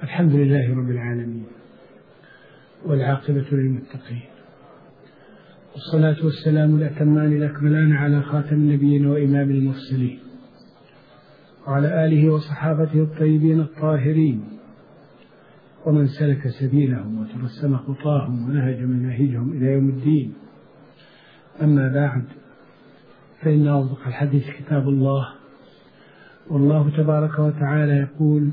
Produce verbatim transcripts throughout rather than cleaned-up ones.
الحمد لله رب العالمين، والعاقبة للمتقين، والصلاة والسلام الأتمان الأكملان على خاتم النبيين وإمام المرسلين، وعلى آله وصحابته الطيبين الطاهرين، ومن سلك سبيلهم وترسم خطاهم ونهج مناهجهم إلى يوم الدين. أما بعد، فإن أصدق الحديث كتاب الله، والله تبارك وتعالى يقول: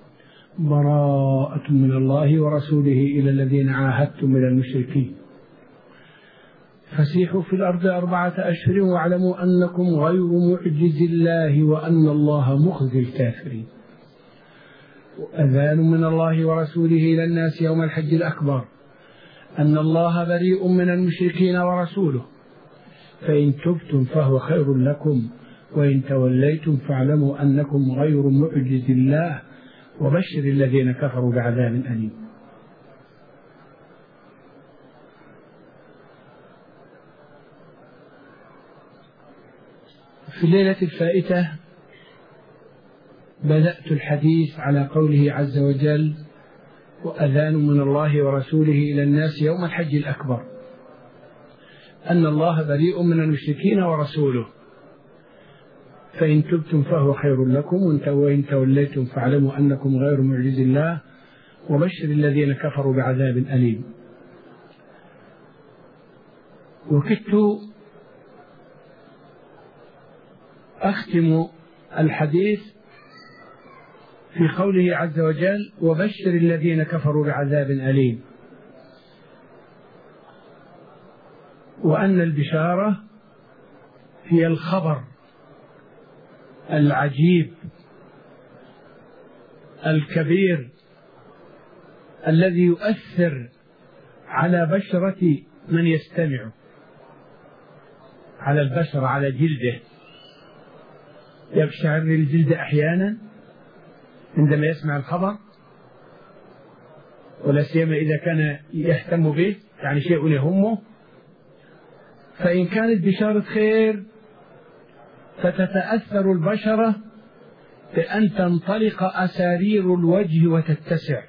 براءة من الله ورسوله إلى الذين عاهدتم من المشركين فسيحوا في الأرض أربعة أشهر واعلموا أنكم غير معجز الله وأن الله مخزي الكافرين. أذان من الله ورسوله إلى الناس يوم الحج الأكبر أن الله بريء من المشركين ورسوله، فإن تبتم فهو خير لكم وإن توليتم فاعلموا أنكم غير معجز الله وبشر الذين كفروا بعذاب أليم. في الليلة الفائتة بدأت الحديث على قوله عز وجل: وأذان من الله ورسوله إلى الناس يوم الحج الأكبر أن الله بريء من المشركين ورسوله، فإن تبتم فهو خير لكم وإن توليتم فاعلموا أنكم غير معجز الله وبشر الذين كفروا بعذاب أليم. وكدت أختم الحديث في قوله عز وجل: وبشر الذين كفروا بعذاب أليم، وأن البشارة هي الخبر العجيب الكبير الذي يؤثر على بشرة من يستمع، على البشر، على جلده. يقشعر الجلد أحيانا عندما يسمع الخبر، ولا سيما إذا كان يهتم به، يعني شيء يهمه. فإن كانت بشارة خير فتتأثر البشرة بأن تنطلق أسارير الوجه وتتسع،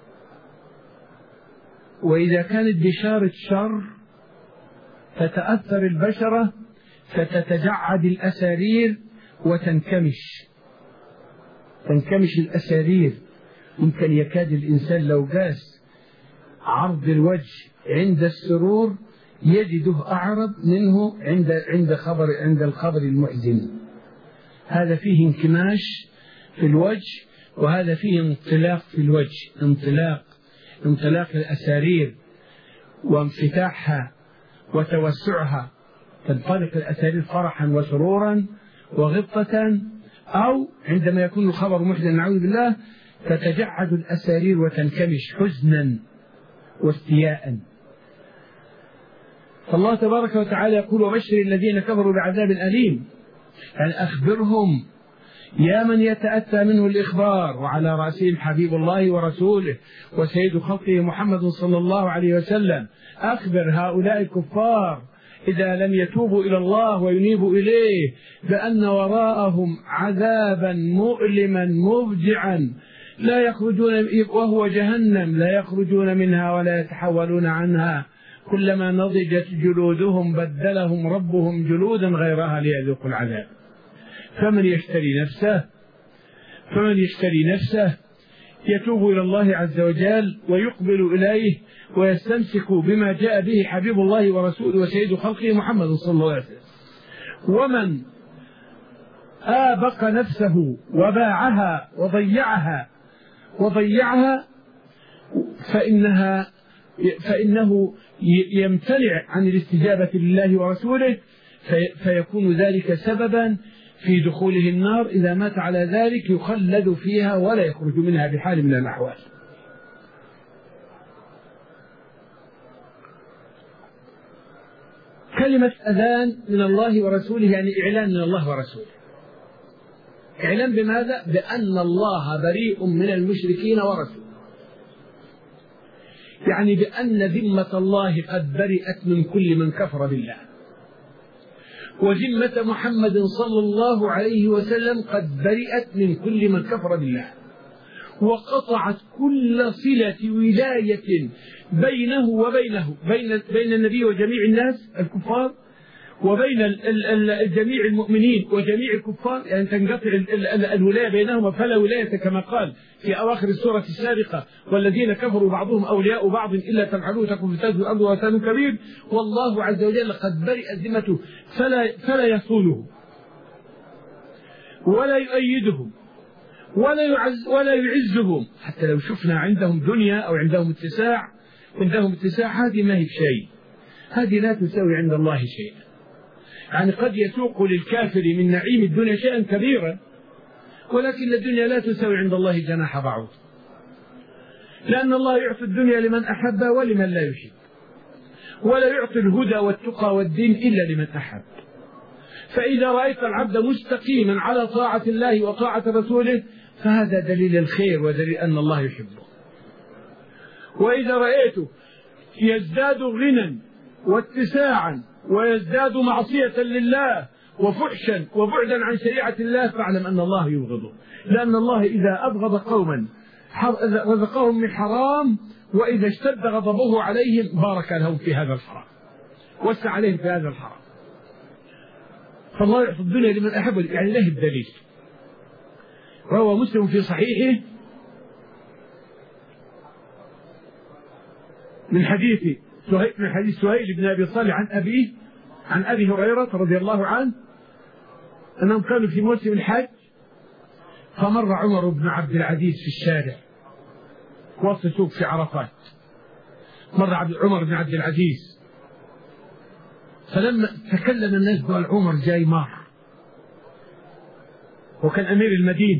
وإذا كانت بشارة شر فتتأثر البشرة فتتجعد الأسارير وتنكمش تنكمش الأسارير. يمكن يكاد الإنسان لو قاس عرض الوجه عند السرور يجده أعرض منه عند عند خبر عند الخبر المحزن. هذا فيه انكماش في الوجه، وهذا فيه انطلاق في الوجه، انطلاق انطلاق الأسارير وانفتاحها وتوسعها. تنطلق الأسارير فرحا وسرورا وغبطة، أو عندما يكون الخبر محزنا نعوذ بالله تتجعد الأسارير وتنكمش حزنا واستياء. فالله تبارك وتعالى يقول: وبشر الذين كفروا بعذاب أليم، يعني أخبرهم يا من يتأتى منه الإخبار، وعلى رأسهم حبيب الله ورسوله وسيد خلقه محمد صلى الله عليه وسلم. أخبر هؤلاء الكفار إذا لم يتوبوا إلى الله وينيبوا إليه بأن وراءهم عذابا مؤلما مفجعا لا يخرجون، وهو جهنم لا يخرجون منها ولا يتحولون عنها، كلما نضجت جلودهم بدلهم ربهم جلودا غيرها ليذوقوا العذاب. فمن يشتري نفسه فمن يشتري نفسه يتوب إلى الله عز وجل ويقبل إليه ويستمسك بما جاء به حبيب الله ورسوله وسيد خلقه محمد صلى الله عليه وسلم. ومن آبق نفسه وباعها وضيعها وضيعها فإنها فإنه يمتنع عن الاستجابة لله ورسوله، فيكون ذلك سببا في دخوله النار. إذا مات على ذلك يخلد فيها ولا يخرج منها بحال من الأحوال. كلمة أذان من الله ورسوله يعني إعلان من الله ورسوله. إعلان بماذا؟ بأن الله بريء من المشركين ورسوله، يعني بأن ذمة الله قد برئت من كل من كفر بالله، وذمة محمد صلى الله عليه وسلم قد برئت من كل من كفر بالله، وقطعت كل صلة ولاية بينه وبينه بين بين النبي وجميع الناس الكفار، وبين جميع المؤمنين وجميع الكفار، يعني تنقطع الولاية بينهما فلا ولاية كما قال في أواخر السورة السابقة: والذين كفروا بعضهم أولياء بعض إلا تفعلوه تكن فتنة في الأرض وفساد كبير. والله عز وجل قد برئت ذمته فلا فلا يصونه ولا يؤيدهم ولا يعز ولا يعزهم، حتى لو شفنا عندهم دنيا أو عندهم اتساع عندهم اتساع هذه ما هي بشيء، هذه لا تساوي عند الله شيئا. يعني قد يسوق للكافر من نعيم الدنيا شيئا كبيرا، ولكن الدنيا لا تساوي عند الله جناح بعوض، لأن الله يعطي الدنيا لمن أحب ولمن لا يحب، ولا يعطي الهدى والتقى والدين إلا لمن أحب. فإذا رأيت العبد مستقيما على طاعة الله وطاعة رسوله فهذا دليل الخير ودليل أن الله يحبه. وإذا رأيته يزداد غنى واتساعا ويزداد معصية لله وفحشا وبعدا عن شريعة الله فاعلم أن الله يبغضه، لأن الله إذا أبغض قوما رزقهم من حرام، وإذا اشتد غضبه عليهم بارك لهم في هذا الحرام وسع عليهم في هذا الحرام. فالله يعطي الدنيا لمن أحب، يعني له الدليل. روى مسلم في صحيحه من حديث سهيل من حديث سهيل بن أبي صالح عن أبيه عن أبي هريرة رضي الله عنه أنهم كانوا في موسم الحج، فمر عمر بن عبد العزيز في الشارع وسط سوق في عرفات. مر عمر بن عبد العزيز، فلما تكلم الناس قال عمر جاي مار، وكان أمير المدينة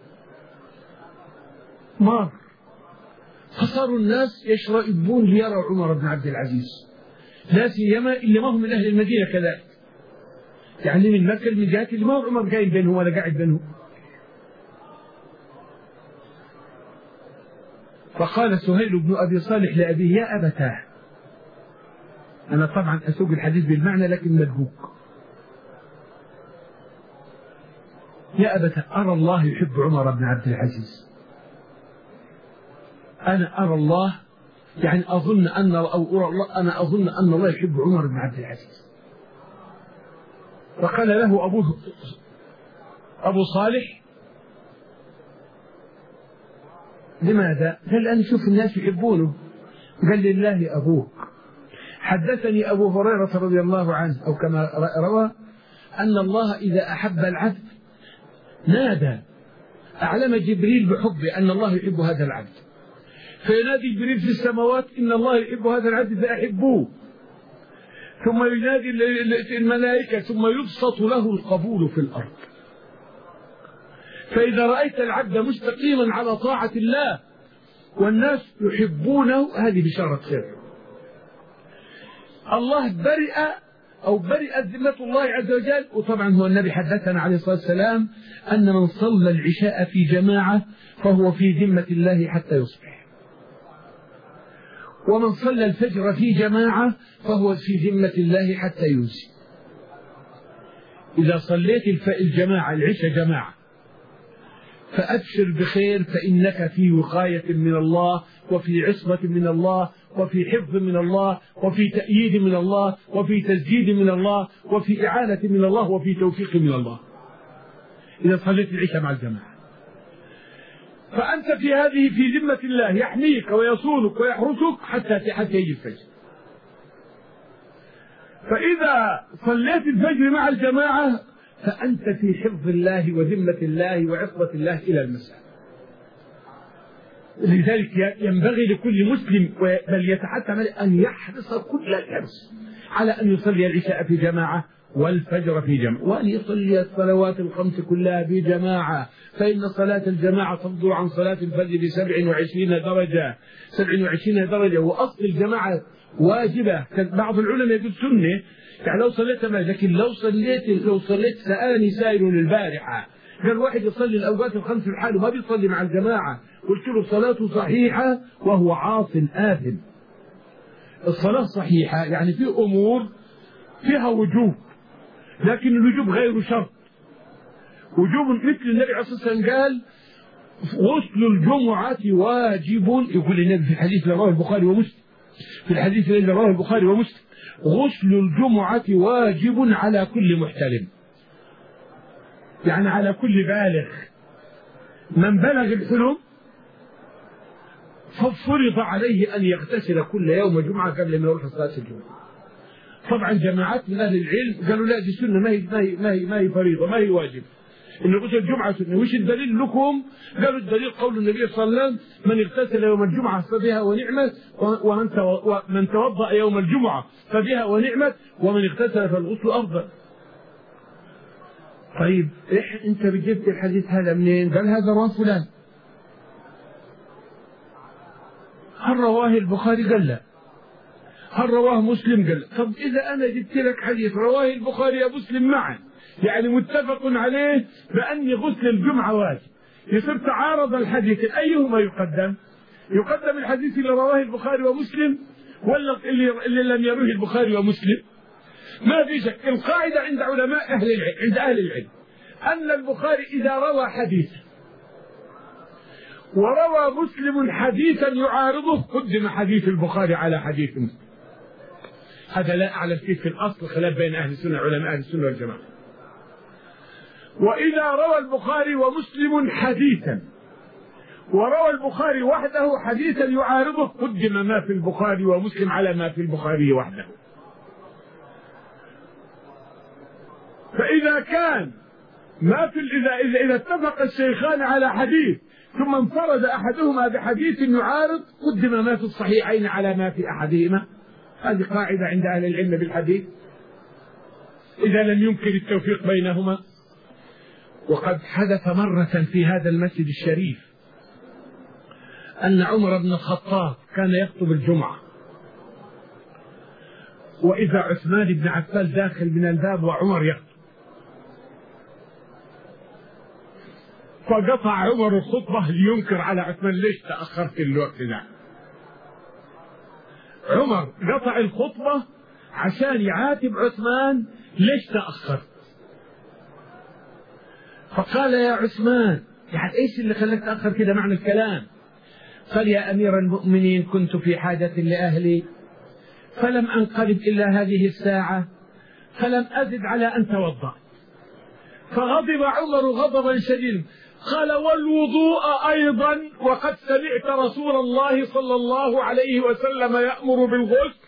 مار، فصاروا الناس يشرئبون ليروا عمر بن عبد العزيز، لا سيما اللي ما هم من أهل المدينة كذلك، يعني من مكة من جهة اللي ما هو عمر قاعد بينهم ولا قاعد بينهم. فقال سهيل بن أبي صالح لأبيه: يا أبتاه، أنا طبعا أسوق الحديث بالمعنى لكن مدقوق، يا أبتاه أرى الله يحب عمر بن عبد العزيز، أنا أرى الله يعني أظن أن أو أرى الله أنا أظن أن الله يحب عمر بن عبد العزيز. فقال له أبوه أبو صالح: لماذا؟ قال: لأن شوف الناس يحبونه. قال: لله أبوك. حدثني أبو هريرة رضي الله عنه أو كما روى أن الله إذا أحب العبد نادى، أعلم جبريل بحبه أن الله يحب هذا العبد، فينادي جبريل في السماوات: إن الله يحب هذا العبد فأحبوه. ثم ينادي الملائكة، ثم يبسط له القبول في الأرض. فإذا رأيت العبد مستقيما على طاعة الله والناس يحبونه هذه بشارة خير. الله برئ أو برئت ذمة الله عز وجل. وطبعا هو النبي حدثنا عليه الصلاة والسلام أن من صلى العشاء في جماعة فهو في ذمة الله حتى يصبح، ومن صلى الفجر في جماعة فهو في ذمة الله حتى يمسي. إذا صليت الجماعة العشاء جماعة فأبشر بخير، فإنك في وقاية من الله وفي عصمة من الله وفي حفظ من الله وفي تأييد من الله وفي تسديد من الله وفي إعانة من الله وفي توفيق من الله إذا صليت العشاء مع الجماعة. فأنت في هذه في ذمة الله، يحميك ويصونك ويحرسك حتى حتى يجي الفجر. فإذا صليت الفجر مع الجماعة فأنت في حفظ الله وذمة الله وعصمة الله إلى المساء. لذلك ينبغي لكل مسلم بل يتحتم أن يحرص كل الحرص على أن يصلي العشاء في جماعة والفجر في جماعة، وأن يصلي الصلوات الخمس كلها بجماعة، فإن صلاة الجماعة تفضل عن صلاة الفجر بسبع وعشرين درجة سبع وعشرين درجة. وأصل الجماعة واجبة، بعض العلماء يقول سنة، يعني لو صليت ما، لكن لو صليت لو صليت سألني سائل البارحة قال واحد يصلي الأوقات الخمس الحال وما بيصلي مع الجماعة، قلت له صلاته صحيحة وهو عاص آثم. الصلاة صحيحة يعني في أمور فيها وجوب، لكن الوجوب غير شرط. وجوب مثل النبي عليه الصلاة والسلام قال غسل الجمعة واجب، يقول النبي في الحديث الذي رواه البخاري ومسلم، في الحديث الذي رواه البخاري ومسلم: غسل الجمعة واجب على كل محتلم، يعني على كل بالغ. من بلغ الحلم ففرض عليه أن يغتسل كل يوم جمعة قبل ما يروح صلاة الجمعة. طبعا جماعات من أهل العلم قالوا لا، دي سنة، ما هي ما هي ما هي, ما هي فريضة، ما هي واجب، إن غسل الجمعة سنة. وش الدليل لكم؟ قالوا الدليل قول النبي صلى الله عليه وسلم: من اغتسل يوم الجمعة فبها ونعمت، ومن ومن توضأ يوم الجمعة فبها ونعمت، ومن اغتسل فالغسل أفضل. طيب إيه أنت جبت الحديث هذا منين؟ قال هذا رواه فلان. هل رواه البخاري؟ قال لا. هل رواه مسلم؟ قال لا. طب إذا أنا جبت لك حديث رواه البخاري ومسلم معا، يعني متفق عليه بأن غسل الجمعة واجب، يصير تعارض الحديث، أيهما يقدم؟ يقدم الحديث اللي رواه البخاري ومسلم ولا اللي, اللي لم يروه البخاري ومسلم؟ ما في شك. القاعدة عند علماء أهل العلم، عند أهل العلم، أن البخاري إذا روى حديثا وروى مسلم حديثا يعارضه قدم حديث البخاري على حديث مسلم. هذا لا أعلم فيه في الأصل خلاف بين أهل السنة، علماء أهل السنة والجماعة. وإذا روى البخاري ومسلم حديثا وروى البخاري وحده حديثا يعارضه قدم ما في البخاري ومسلم على ما في البخاري وحده. فإذا كان ما في إذا إذا إذا اتفق الشيخان على حديث ثم انفرد أحدهما بحديث يعارض قدم ما في الصحيحين على ما في أحدهما. هذه قاعدة عند أهل العلم بالحديث إذا لم يمكن التوفيق بينهما. وقد حدث مرة في هذا المسجد الشريف أن عمر بن الخطاب كان يخطب الجمعة، وإذا عثمان بن عفان داخل من الباب وعمر يخطب، فقطع عمر الخطبة لينكر على عثمان: ليش تأخرت في الوقت ده؟ عمر قطع الخطبة عشان يعاتب عثمان: ليش تأخرت؟ فقال: يا عثمان، يعني ايش اللي خلاك تأخر كده؟ معنى الكلام. قال: يا أمير المؤمنين، كنت في حاجة لأهلي فلم أنقلب إلا هذه الساعة، فلم أزد على أن توضأ. فغضب عمر غضبا شديدا، قال: والوضوء أيضا، وقد سمعت رسول الله صلى الله عليه وسلم يأمر بالغسل.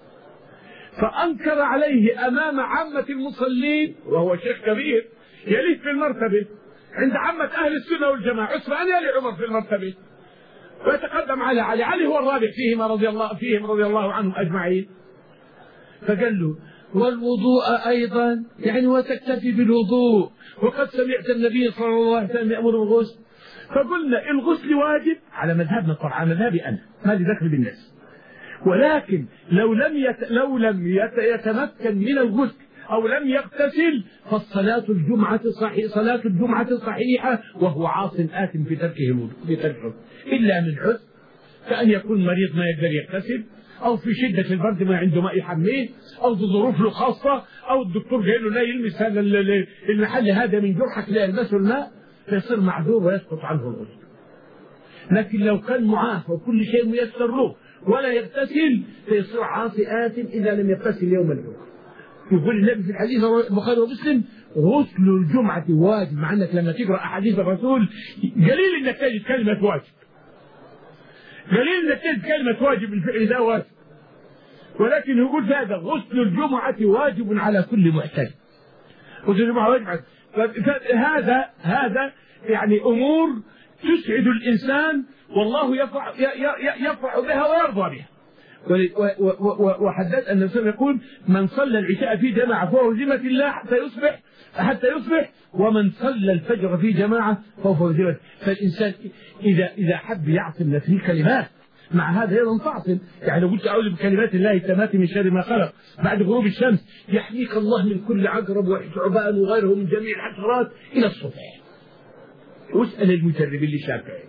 فأنكر عليه أمام عامة المصلين، وهو شيخ كبير يليه في المرتبة عند عامة أهل السنة والجماعة. عثمان يلي عمر في المرتبة ويتقدم على علي، علي هو الرابع فيهم رضي الله فيهم رضي الله عنهم أجمعين. فقال له: والوضوء أيضا، يعني وتكتفي بالوضوء، وقد سمعت النبي صلى الله عليه وسلم يأمر بالغسل. فقلنا الغسل واجب على مذهبنا، طبعا مذهبي أنا ما لي دخل بالناس، ولكن لو لم يت... لو لم يت... يتمكن من الغسل أو لم يغتسل فالصلاة الجمعة صحيح صلاة الجمعة صحيحة وهو عاص آثم في تركه الوضوء بتركه، إلا من حزن، كأن يكون مريض ما يقدر يغتسل، أو في شدة البرد ما عنده ماء يحميه، أو ظروف له خاصة، أو الدكتور قال له لا يلمس هذا المحل هذا من جرحك لا يلمسه الماء، فيصير معذور ويسقط عنه الغسل. لكن لو كان معافى وكل شيء ميسر له ولا يغتسل فيصير عاصي آثم إذا لم يغتسل يوم الجمعة. يقول النبي في الحديث البخاري ومسلم: غسل الجمعة واجب. مع أنك لما تقرأ أحاديث الرسول قليل أنك تجد كلمة واجب، قليل أنك تجد كلمة واجب، الفعل ده واجب، ولكن يقول هذا: غسل الجمعة واجب على كل محتاج. غسل الجمعة واجب على... هذا هذا يعني أمور تسعد الإنسان والله يفرح يفرح بها ويرضى بها. وحدث أن الرسول يقول: من صلى العشاء في جماعة فهو ذمة الله حتى يصبح حتى يصبح ومن صلى الفجر في جماعة فهو ذمة. فالإنسان إذا إذا حب يعصم نفسه كلمات، مع هذا أيضا تعصم، يعني لو قلت أعوذ بكلمات الله التامات من شر ما خلق بعد غروب الشمس يحميك الله من كل عقرب وثعبان وغيره من جميع الحشرات إلى الصبح. واسأل المجربين للشافعي.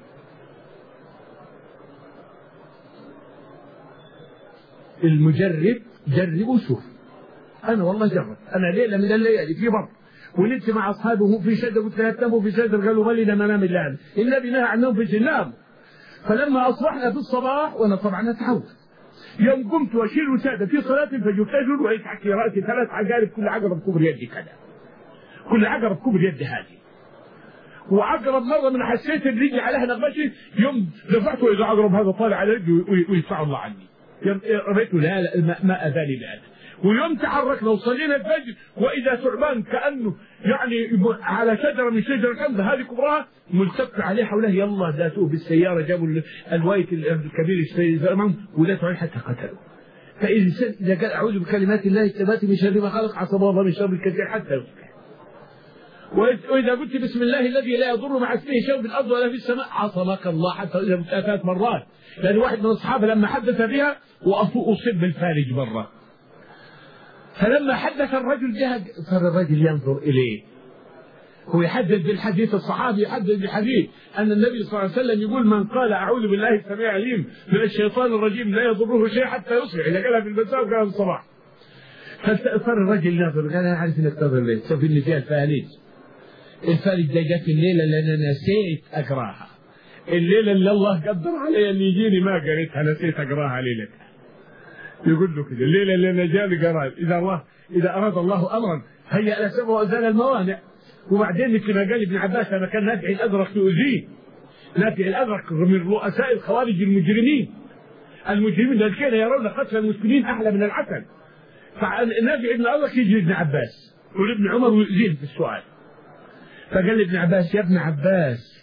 المجرب جرب وشوف. أنا والله جرب، أنا ليلة من الليالي في بر ونمت مع أصحابه في شجر، قلت لا تناموا في شجر، قالوا ما لنا منام إلا هذا، النبي نهى عن النوم في الجنام. فلما أصبحنا في الصباح وأنا طبعا أتعود، يوم قمت وأشيل وسادة في صلاة الفجر تجر ويتحكي رأسي ثلاث عقارب، كل عقرب كبر يدي كذا، كل عقرب كبر يدي هذه، وعقرب مرة من حسيت الرجل عليها نغمشي، يوم دفعته إذا عقرب هذا طالع على رجلي ويدفع الله عني، رأيته لا لا ما, ما أذاني بهذا. ويوم تحركنا وصلينا الفجر وإذا ثعبان كأنه يعني على شجرة من شجر الحمد هذه كبراها ملتف عليه حوله، يلا ذاتوه بالسيارة، جابوا الوايت الكبير السيارة ودافعوا حتى قتلوا. فالإنسان إذا قال أعوذ بكلمات الله التامات من شر ما خلق عصم الله من شر الكثير حتى يصبح. وإذا قلت بسم الله الذي لا يضر مع اسمه شيء في الأرض ولا في السماء عصمك الله، حتى إذا قلت ثلاث مرات. لأن واحد من الأصحاب لما حدث بها وأصيب بالفارج مرة، فلما حدث الرجل جهد صار الرجل ينظر إليه، هو يحدث بالحديث، الصحابي يحدث بالحديث أن النبي صلى الله عليه وسلم يقول من قال أعوذ بالله السميع العليم من الشيطان الرجيم لا يضره شيء حتى يصبح، إذا قالها في المساء وقالها في الصباح. فصار الرجل ينظر، قال أنا عارف إنك تنظر ليه، شوف إن فيها الفالج، الفالج ده جت الليلة لأن أنا نسيت أقراها، الليلة اللي الله قدر علي أن يجيني ما قريتها، نسيت أقراها ليلتها. يقول له كده الليلة اللي أنا جاني قرأت، إذا الله إذا أراد الله أمرا هيأ الأسباب وأزال الموانع. وبعدين مثل ما قال ابن عباس لما كان نافع الأزرق يؤذيه، نافع الأزرق من رؤساء الخوارج المجرمين، المجرمين الذين كانوا يرون قتل المسلمين أحلى من العسل. فنافع ابن الأزرق يجي ابن عباس وابن عمر ويؤذيه في السؤال، فقال ابن عباس يا ابن عباس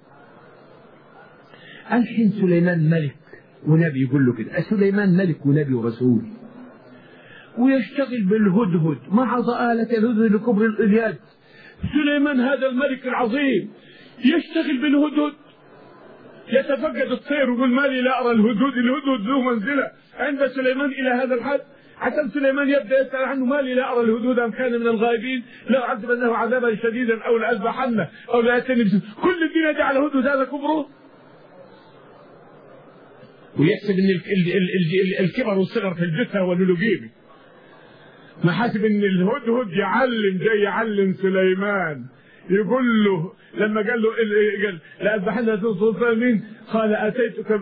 الحين سليمان ملك ونبي، يقول له كده سليمان ملك ونبي ورسول ويشتغل بالهدهد مع ضآلة الهدهد لكبر الإلياد، سليمان هذا الملك العظيم يشتغل بالهدهد، يتفقد الطير ويقول ما لي لا أرى الهدهد، الهدهد ذو منزلة عند سليمان إلى هذا الحد، حتى سليمان يبدأ يسأل عنه ما لي لا أرى الهدهد أم كان من الغائبين لا أعذبنه عذابا شديدا أو لأذبحنه أو لأتني بسم. كل الدين يجعل الهدهد هذا كبره، ويحسب ان الكبر والصغر في الجثه واللجيب، ما حاسب ان الهدهد يعلم جاي يعلم سليمان، يقول له لما قال له قال لأذبحن سلطان قال اتيتك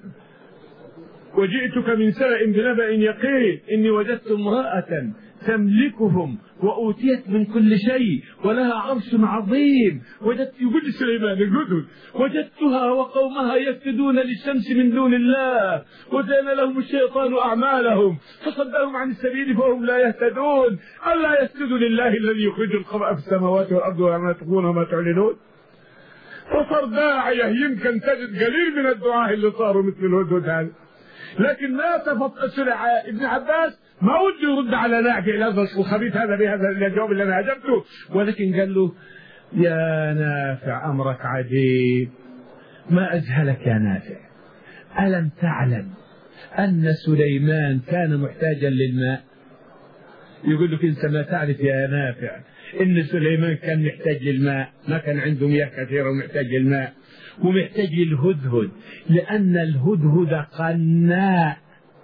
وجئتك من سبأ بنبأ يقين اني وجدت امرأة تملكهم وأوتيت من كل شيء ولها عرش عظيم، وجدت يقول سليمان الهدهد وجدتها وقومها يسجدون للشمس من دون الله وزين لهم الشيطان أعمالهم فصدهم عن السبيل فهم لا يهتدون، ألا يسجدوا لله الذي يخرج الخبأ في السماوات والأرض وما تخفون وما تعلنون. فصار داعية يمكن تجد قليل من الدعاء اللي صاروا مثل الهدهد هذا، لكن ما تفضل ابن عباس ما ودي يرد على نافع الأزرق الخبيث هذا بهذا الجواب اللي أنا أجبته، ولكن قال له يا نافع أمرك عجيب، ما أجهلك يا نافع، ألم تعلم أن سليمان كان محتاجا للماء؟ يقول لك أنت ما تعرف يا نافع إن سليمان كان محتاج للماء، ما كان عنده مياه كثيرة ومحتاج للماء ومحتاج الهدهد، لأن الهدهد قناء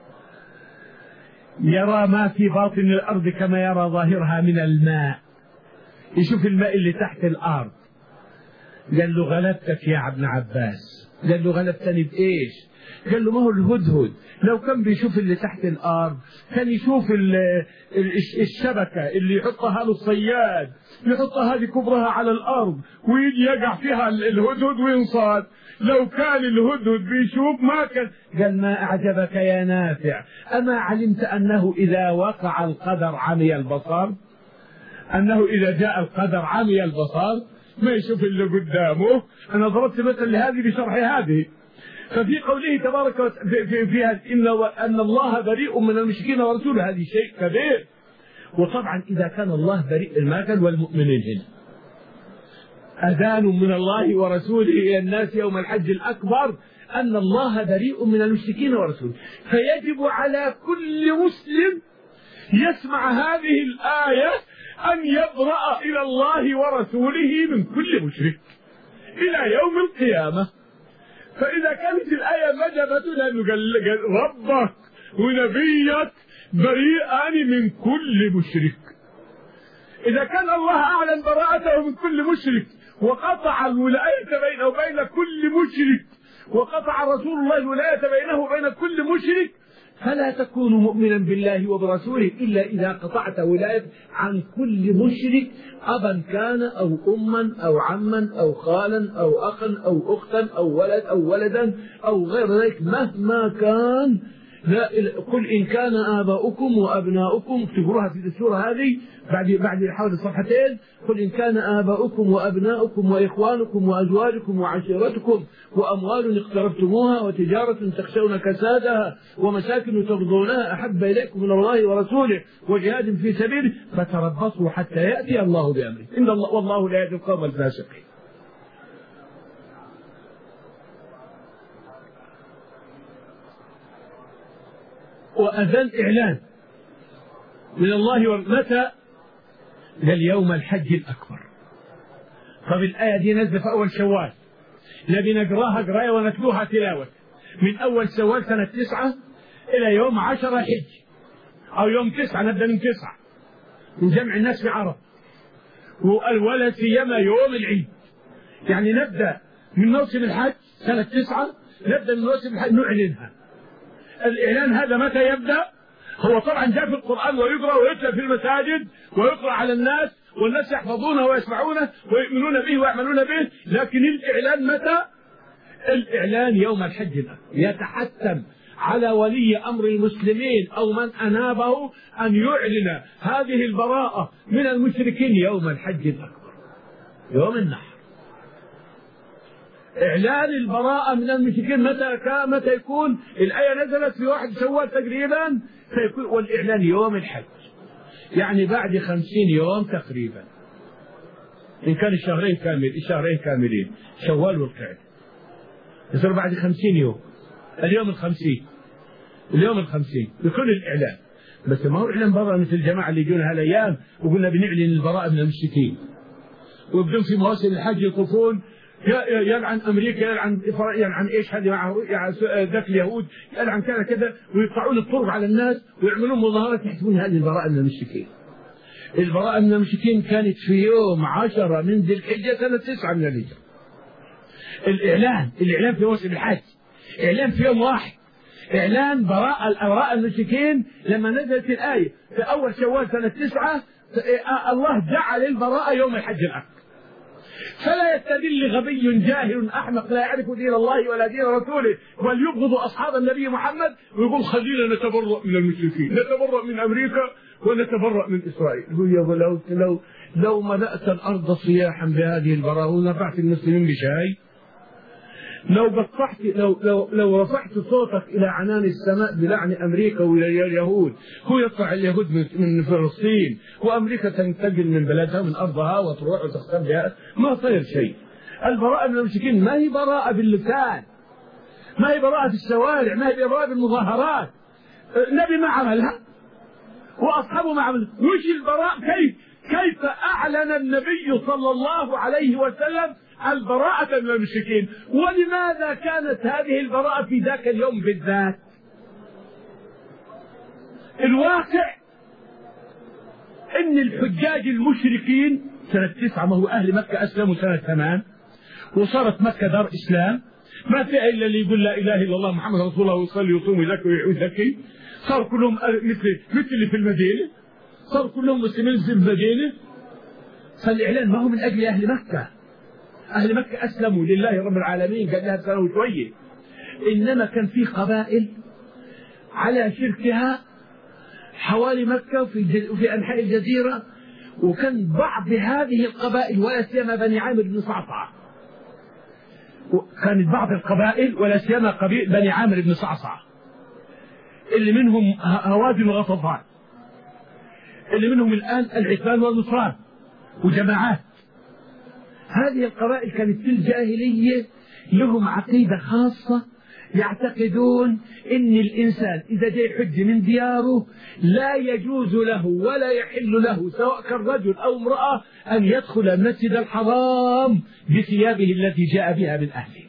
يرى ما في باطن الأرض كما يرى ظاهرها من الماء، يشوف الماء اللي تحت الأرض. قال له غلبتك يا ابن عباس، قال له غلبتني بإيش؟ قال له ما هو الهدهد لو كان بيشوف اللي تحت الأرض كان يشوف الشبكة اللي يحطها له الصياد، يحطها هذه كبرها على الأرض ويجي يقع فيها الهدهد وينصاد، لو كان الهدهد بيشوف ما كان. قال ما أعجبك يا نافع، أما علمت أنه إذا وقع القدر عمي البصر، أنه إذا جاء القدر عمي البصر ما يشوف اللي قدامه. أنا ضربت مثل لهذه بشرح هذه. ففي قوله تبارك وتعالى في, في إن, أن الله بريء من المشركين ورسوله هذه شيء كبير. وطبعا إذا كان الله بريء ما قال والمؤمنين هنا أذان من الله ورسوله إلى الناس يوم الحج الأكبر أن الله بريء من المشركين ورسوله، فيجب على كل مسلم يسمع هذه الآية أن يبرأ إلى الله ورسوله من كل مشرك إلى يوم القيامة. فإذا كانت الآية مجبة لأنه قال ربك ونبيك بريئان من كل مشرك، إذا كان الله أعلن براءته من كل مشرك وقطع الولاية بينه وبين كل مشرك، وقطع رسول الله الولاية بينه وبين كل مشرك، فلا تكون مؤمنا بالله وبرسوله إلا إذا قطعت ولاية عن كل مشرك، أبا كان أو أما أو عما أو خالا أو أخا أو أختا أو ولد أو ولدا أو غير ذلك مهما كان. لا قل إن كان آباؤكم وأبناؤكم، اكتبوها في السورة هذه بعد بعد حوالي صفحتين، قل إن كان آباؤكم وأبناؤكم وإخوانكم وأزواجكم وعشيرتكم وأموال اقترفتموها وتجارة تخشون كسادها ومساكن ترضونها أحب إليكم من الله ورسوله وجهاد في سبيله فتربصوا حتى يأتي الله بأمره إن الله والله لا يهدي القوم الفاسقين. وأذن إعلان من الله متى؟ لليوم الحج الأكبر. طب الآية دي نزل في أول شوال، نبي نقراها قراية ونتلوها تلاوة من أول شوال سنة تسعة إلى يوم عشرة حج، أو يوم تسعة نبدأ من تسعة من جمع الناس في عرب، ولا سيما يوم العيد. يعني نبدأ من موسم الحج سنة تسعة، نبدأ من موسم الحج نعلنها. الإعلان هذا متى يبدأ؟ هو طبعا جاء في القرآن ويقرأ ويتلى في المساجد ويقرأ على الناس والناس يحفظونه ويسمعونه ويؤمنون به ويعملون به، لكن الإعلان متى؟ الإعلان يوم الحج الأكبر. يتحتم على ولي أمر المسلمين أو من أنابه أن يعلن هذه البراءة من المشركين يوم الحج الأكبر، يوم النحر. إعلان البراءة من المشركين متى متى يكون؟ الآية نزلت في واحد شوال تقريبا، فيكون والإعلان يوم الحج، يعني بعد خمسين يوم تقريبا، إن كان الشهرين كامل الشهرين كاملين شوال والقعدة، يصير بعد خمسين يوم اليوم الخمسين اليوم الخمسين يكون الإعلان. بس ما هو إعلان براءة مثل الجماعة اللي يجون هالأيام وقلنا بنعلن البراءة من المشركين، ويبدون في مواسم الحج يطوفون يلعن امريكا يلعن يلعن ايش هذه معه ذاك اليهود يلعن كذا كذا، ويقطعون الطرق على الناس ويعملون مظاهرات يحسبون هذه البراءة من المشركين. البراءة من المشركين كانت في يوم عشرة من ذي الحجة سنة تسعة من الهجرة. الإعلان الإعلان في موسم الحج، إعلان في يوم واحد، إعلان براءة البراءة المشركين لما نزلت الآية في أول شوال سنة تسعة، الله جعل البراءة يوم الحج الأكبر. فلا يستدل غبي جاهل أحمق لا يعرف دين الله ولا دين رسوله بل يبغض أصحاب النبي محمد ويقول خلينا نتبرأ من المشركين، نتبرأ من أمريكا ونتبرأ من إسرائيل. يقول يا لو لو لو ملأت الأرض صياحا بهذه البراءة ونفعت المسلمين بشيء، لو بطحت لو لو لو رفعت صوتك إلى عنان السماء بلعن أمريكا واليهود، هو يطلع اليهود من فلسطين وأمريكا تنتقل من بلدها من أرضها وتروح وتختبئ، ما صير شيء. البراءة من المشركين ما هي براءة باللسان، ما هي براءة في الشوارع، ما هي براءة بالمظاهرات. النبي ما عملها وأصحابه ما عملها. وش البراءة؟ كيف كيف أعلن النبي صلى الله عليه وسلم البراءة من المشركين؟ ولماذا كانت هذه البراءة في ذاك اليوم بالذات؟ الواقع ان الحجاج المشركين سنة تسعة، ما هو أهل مكة أسلموا سنة ثمان وصارت مكة دار إسلام، ما فيها إلا اللي يقول لا إله إلا الله محمد رسول الله ويصلي ويصوم ويزكي ويزكي، صار كلهم مثل مثل اللي في المدينة، صار كلهم مسلمين في المدينة. فالإعلان ما هو من أجل أهل مكة، أهل مكة أسلموا لله رب العالمين قال لها سنة وشوية، إنما كان في قبائل على شركها حوالي مكة وفي وفي أنحاء الجزيرة، وكان بعض هذه القبائل ولا سيما بني عامر بن صعصع، كانت بعض القبائل ولا سيما قبيل بني عامر بن صعصع اللي منهم هوازن وغطفان، اللي منهم الآن العثمان والنصران وجماعات. هذه القبائل كانت في الجاهلية لهم عقيدة خاصة، يعتقدون ان الانسان اذا جاء يحج من دياره لا يجوز له ولا يحل له سواء كان رجل او امرأة ان يدخل المسجد الحرام بثيابه التي جاء بها من اهله.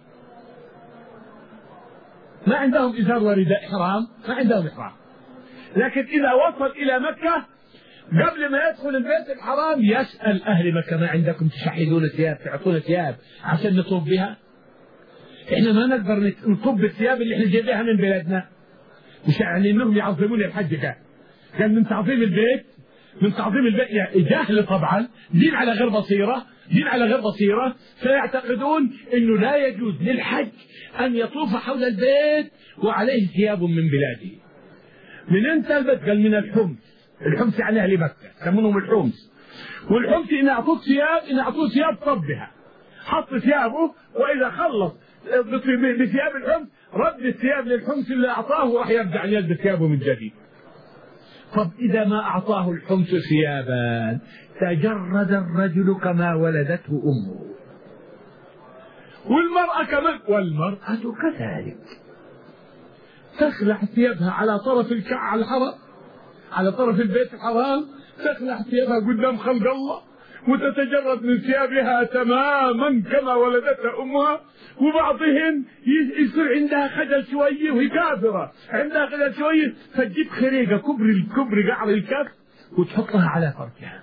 ما عندهم ازار ورداء احرام، ما عندهم احرام، لكن اذا وصل الى مكة قبل ما يدخل البيت الحرام يسأل أهل مكة ما عندكم تشحذون ثياب تعطون ثياب عشان نطوف بها؟ إحنا ما نقدر نطوف بالثياب اللي إحنا جايبينها من بلادنا. مش يعني إنهم يعظمون الحج كان كان من تعظيم البيت من تعظيم البيت يعني جهل طبعا، دين على غير بصيرة دين على غير بصيرة فيعتقدون إنه لا يجوز للحج أن يطوف حول البيت وعليه ثياب من بلاده. من أنت البيت؟ قال من الحمص. الحمص يعني أهل مكة يسمونهم الحمص. والحمص إن أعطوه ثياب إن أعطوه ثياب طب بها، حط ثيابه وإذا خلص بثياب الحمص رد الثياب للحمص اللي أعطاه وراح يرجع يلبس ثيابه من جديد. طب إذا ما أعطاه الحمص ثيابا تجرد الرجل كما ولدته أمه، والمرأة كمان والمرأة كذلك تخلع ثيابها على طرف الكعبة الحرام على طرف البيت الحرام، تخلع ثيابها قدام خلق الله وتتجرد من ثيابها تماما كما ولدتها امها، وبعضهن يصير عندها خجل شويه وهي كافره، عندها خجل شويه فتجيب خريقه كبر الكبر قعر الكف وتحطها على فرجها.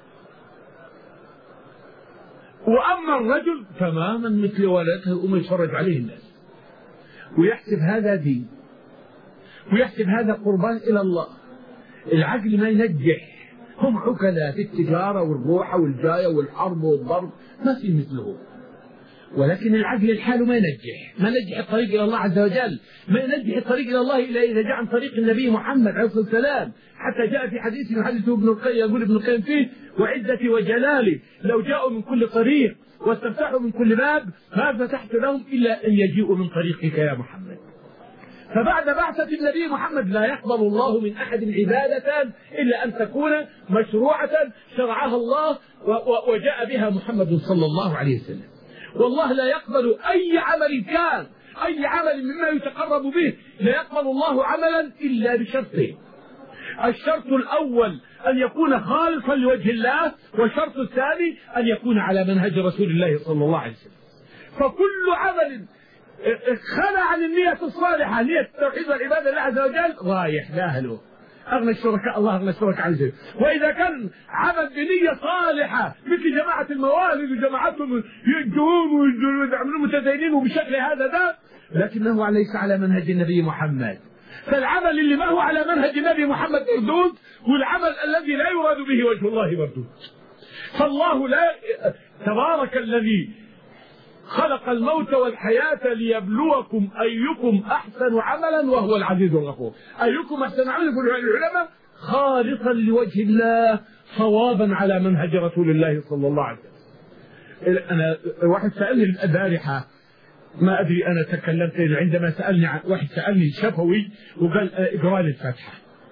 واما الرجل تماما مثل ولدته امه يتفرج عليه الناس ويحسب هذا دين ويحسب هذا قربان الى الله. العقل ما ينجح، هم عقلاء في التجارة والروحة والجاية والحرب والضرب ما في مثله، ولكن العقل الحال ما ينجح ما ينجح الطريق إلى الله عز وجل، ما ينجح الطريق إلى الله إلا إذا جاء عن طريق النبي محمد عليه الصلاة والسلام. حتى جاء في حديث يحدثه ابن القيم يقول ابن القيم فيه وعزتي وجلالي لو جاءوا من كل طريق واستفتحوا من كل باب ما فتحت لهم إلا أن يجيئوا من طريقك يا محمد. فبعد بعثة النبي محمد لا يقبل الله من أحد عبادة إلا أن تكون مشروعة شرعها الله وجاء بها محمد صلى الله عليه وسلم. والله لا يقبل أي عمل كان أي عمل مما يتقرب به لا يقبل الله عملا إلا بشرطين. الشرط الأول أن يكون خالصا لوجه الله، والشرط الثاني أن يكون على منهج رسول الله صلى الله عليه وسلم. فكل عمل خلى عن النية الصالحة نية التوحيد والعبادة لله عز وجل رايح لاهله أغنى الشركاء الله أغنى الشركاء عز وجل. وإذا كان عمل بنية صالحة مثل جماعة الموالد وجماعتهم يدعون ويعملون متدينين وبشكل هذا ده لكنه ليس على منهج النبي محمد. فالعمل اللي ما هو على منهج النبي محمد مردود، والعمل الذي لا يراد به وجه الله مردود. فالله لا تبارك الذي خلق الموت والحياة ليبلوكم أيكم أحسن عملا وهو العزيز الغفور. أيكم أحسن عملا يقول العلماء خالصا لوجه الله صوابا على منهج رسول الله صلى الله عليه وسلم. أنا واحد سألني البارحة ما أدري أنا تكلمت عندما سألني عن واحد سألني شفوي وقال اقرأ لي الفاتحة.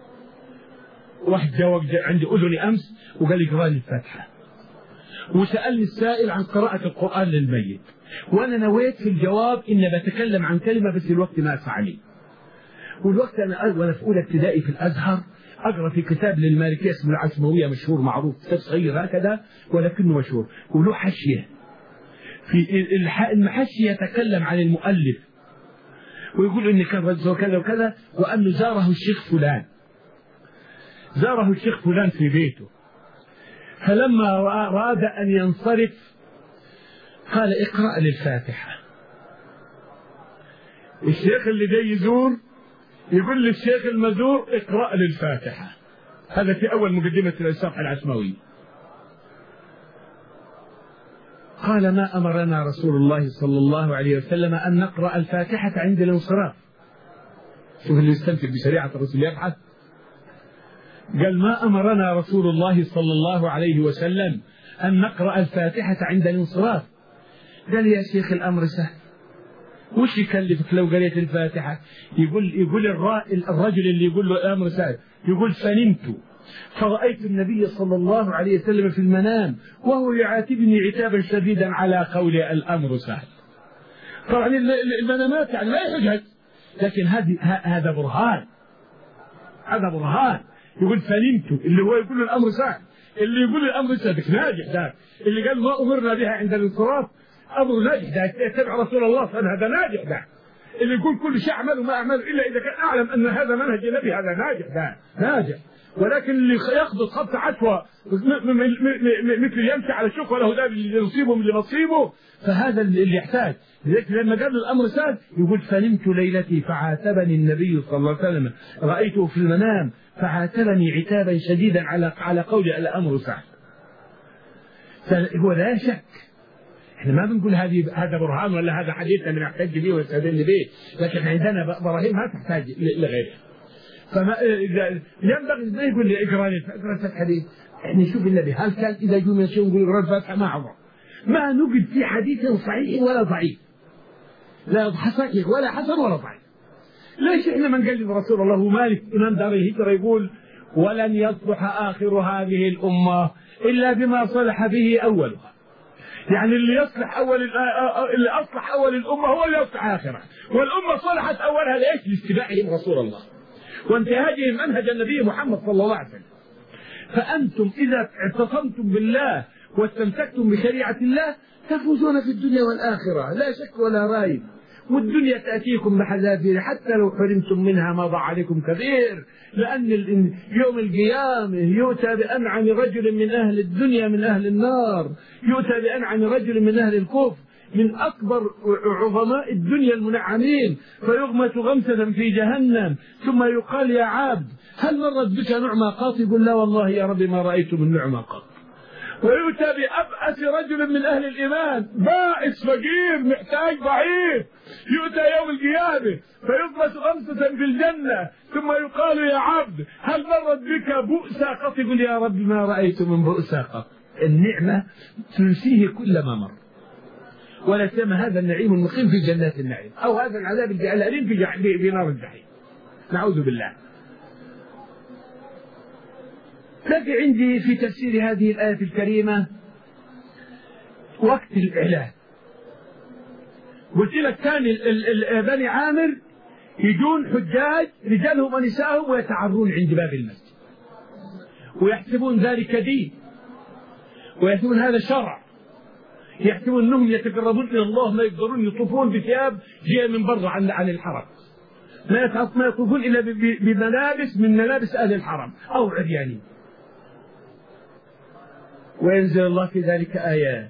واحد جاوب عندي أذني أمس وقال لي اقرأ لي الفاتحة. وسألني السائل عن قراءة القرآن للميت، وأنا نويت في الجواب إن بتكلم عن كلمة بس الوقت ما أسعني. والوقت أنا وأنا في أولى ابتدائي في الأزهر أقرأ في كتاب للمالكية اسمه العشموية مشهور معروف، كتاب صغير هكذا ولكنه مشهور وله حشية. في المحشي يتكلم عن المؤلف ويقول إن كان رجل وكذا وكذا وأنه زاره الشيخ فلان زاره الشيخ فلان في بيته، فلما أراد أن ينصرف قال اقرأ للفاتحة. الشيخ اللي جاي يزور يقول للشيخ المزور اقرأ للفاتحة. هذا في أول مقدمة الشرح العشموي. قال ما أمرنا رسول الله صلى الله عليه وسلم أن نقرأ الفاتحة عند الانصراف. شوف اللي يستمتع بشريعة الرسول يبحث. قال ما أمرنا رسول الله صلى الله عليه وسلم أن نقرأ الفاتحة عند الانصراف. قال يا شيخ الأمر سهل، وش يكلفك لو قريت الفاتحة؟ يقول يقول الرجل اللي يقول له الأمر سهل يقول فنمت فرأيت النبي صلى الله عليه وسلم في المنام وهو يعاتبني عتابا شديدا على قول الأمر سهل. طبعا المنامات يعني لا يحجج، لكن هذه هذا برهان هذا برهان. يقول فنمت اللي هو يقول الأمر سهل، اللي يقول الأمر سهل ناجح ذاك، اللي قال ما أمرنا بها عند الانصراف أمر ناجح ذاك يتبع رسول الله هذا ناجح ذاك. اللي يقول كل شيء أعمل وما أعمل إلا إذا كان أعلم أن هذا منهج النبي هذا ناجح ذاك ناجح. ولكن اللي يخبط خبط عشوة مثل يمشي على الشوك وله ده اللي يصيبه من اللي نصيبه، فهذا اللي يحتاج. لذلك لما قال الأمر ساد يقول فنمت ليلتي فعاتبني النبي صلى الله عليه وسلم، رأيته في المنام فعاتبني عتابا شديدا على على قولي الأمر ساد. هو لا شك احنا ما بنقول هذه هذا برهان ولا هذا حديث اللي نحتاج به ونستدل به، لكن عندنا براهين ما تحتاج لغيرها. فما ينبغي ما يقول لي اقرا لي اقرا الحديث. احنا نشوف النبي هل كان اذا جو من شيء نقول اقرا الفاتحه ما عبر، ما نجد في حديث صحيح ولا ضعيف، لا صحيح ولا حسن ولا ضعيف. ليش احنا ما نقلد رسول الله؟ ومالك امام دار الهجره يقول ولن يصلح اخر هذه الامه الا بما صلح به اولها. يعني اللي يصلح اول اللي اصلح اول الامه هو اللي يصلح اخرها، والامه صلحت اولها ليش؟ لاتباعهم رسول الله وانتهاجهم منهج النبي محمد صلى الله عليه وسلم. فانتم اذا اعتصمتم بالله واستمسكتم بشريعه الله تفوزون في الدنيا والاخره لا شك ولا ريب. والدنيا تاتيكم بحذافير حتى لو حرمتم منها ما ضاع عليكم كبير، لان يوم القيامه يؤتى بانعم رجل من اهل الدنيا من اهل النار، يؤتى بانعم رجل من اهل الكفر من اكبر عظماء الدنيا المنعمين، فيغمس غمسه في جهنم ثم يقال يا عبد هل مرت بك نعمه قط؟ يقول لا والله يا رب ما رايت من نعمه قط. ويؤتى بأبأس رجل من أهل الإيمان بائس فقير محتاج ضعيف، يؤتى يوم القيامة فيغمس غمسة في الجنة ثم يقال يا عبد هل مرت بك بؤسا قط؟ يقول يا رب ما رأيت من بؤسا قط. النعمة تنسيه كل ما مر، ولا سيما هذا النعيم المقيم في جنات النعيم أو هذا العذاب الأليم في في نار الجحيم، نعوذ بالله. لكن عندي في تفسير هذه الآية الكريمة وقت الإعلان قلت لك كان بني عامر يجون حجاج رجالهم ونسائهم ويتعرون عند باب المسجد ويحسبون ذلك دين ويحسبون هذا شرع، يحسبون أنهم يتقربون إلى الله ما يقدرون يطوفون بثياب جاية من برا عن عن الحرم، ما يطوفون إلا بملابس من ملابس أهل الحرم أو عريانين. وينزل الله في ذلك آيات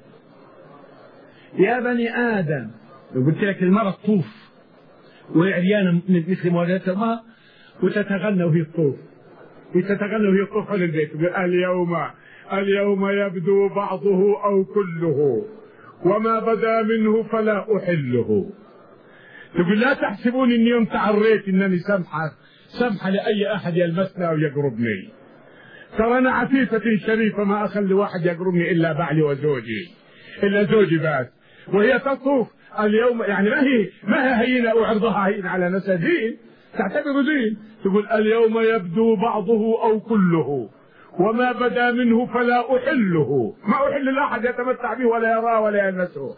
يا بني آدم، قلت لك المرأة تطوف وعريانة مثل مولاتها وتتغنى وهي تطوف وتتغنى وهي تطوف على البيت، اليوم اليوم يبدو بعضه أو كله وما بدا منه فلا أحله. تقول لا تحسبون إني يوم تعريت إنني سمحة سمحة لأي أحد يلمسنا أو يقربني، ترى أنا عفيفة شريفة ما أخلي واحد يقربني إلا بعلي وزوجي إلا زوجي بس، وهي تطوف اليوم يعني ما هي ما هي هينة وعرضها هين على نفسها دين تعتبر دين. تقول اليوم يبدو بعضه أو كله وما بدا منه فلا أحله، ما أحل لأحد يتمتع به ولا يراه ولا يلمسه.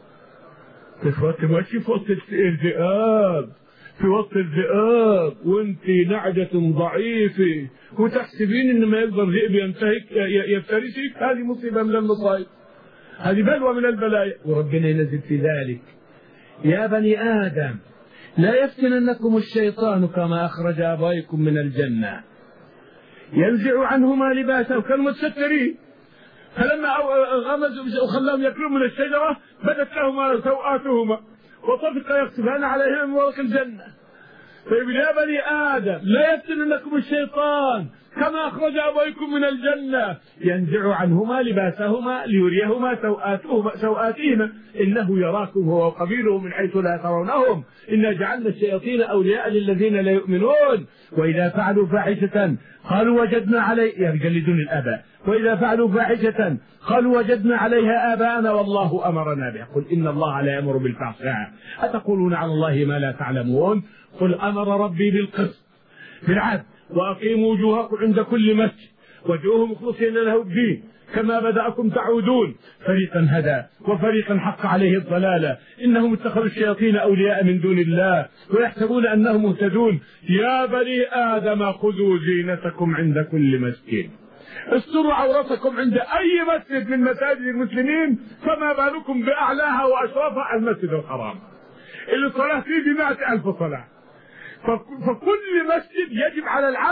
تمشي في وسط الذئاب في وسط الذئاب وانت نعجة ضعيفة وتحسبين ان ما يقدر ذئب ينتهك يفترسك، هذه مصيبة من المصائب، هذه بلوى من البلايا. وربنا ينزل في ذلك يا بني آدم لا يفتننكم الشيطان كما أخرج أبويكم من الجنة ينزع عنهما لباسهم كانوا متسترين، فلما غمزوا وخلاهم يأكلون من الشجرة بدت لهما سوآتهما وطفق يقصفان عليهم من ورق الجنة. فيقول يا بني آدم لا يفتننكم الشيطان كما أخرج أبويكم من الجنة ينزع عنهما لباسهما ليريهما سوآتهما سوآتهما إنه يراكم هو وقبيله من حيث لا ترونهم إنا جعلنا الشياطين أولياء للذين لا يؤمنون وإذا فعلوا فاحشة قالوا وجدنا عليه يعني يقلدون الآباء وإذا فعلوا فاحشة قالوا وجدنا عليها آباءنا والله أمرنا به قل إن الله لا يأمر بالفحشاء أتقولون على الله ما لا تعلمون قل أمر ربي بالقسط بالعدل وأقيموا وجوهكم عند كل مسجد وادعوه مخلصين له الدين كما بدأكم تعودون فريقا هدى وفريقا حق عليه الضلالة إنهم اتخذوا الشياطين أولياء من دون الله ويحسبون أنهم مهتدون. يا بني آدم خذوا زينتكم عند كل مسجد استروا عورتكم عند أي مسجد من مساجد المسلمين فما بالكم بأعلاها وأشرفها المسجد الحرام اللي الصلاة فيه بمائة ألف صلاة. فكل مسجد يجب على العبد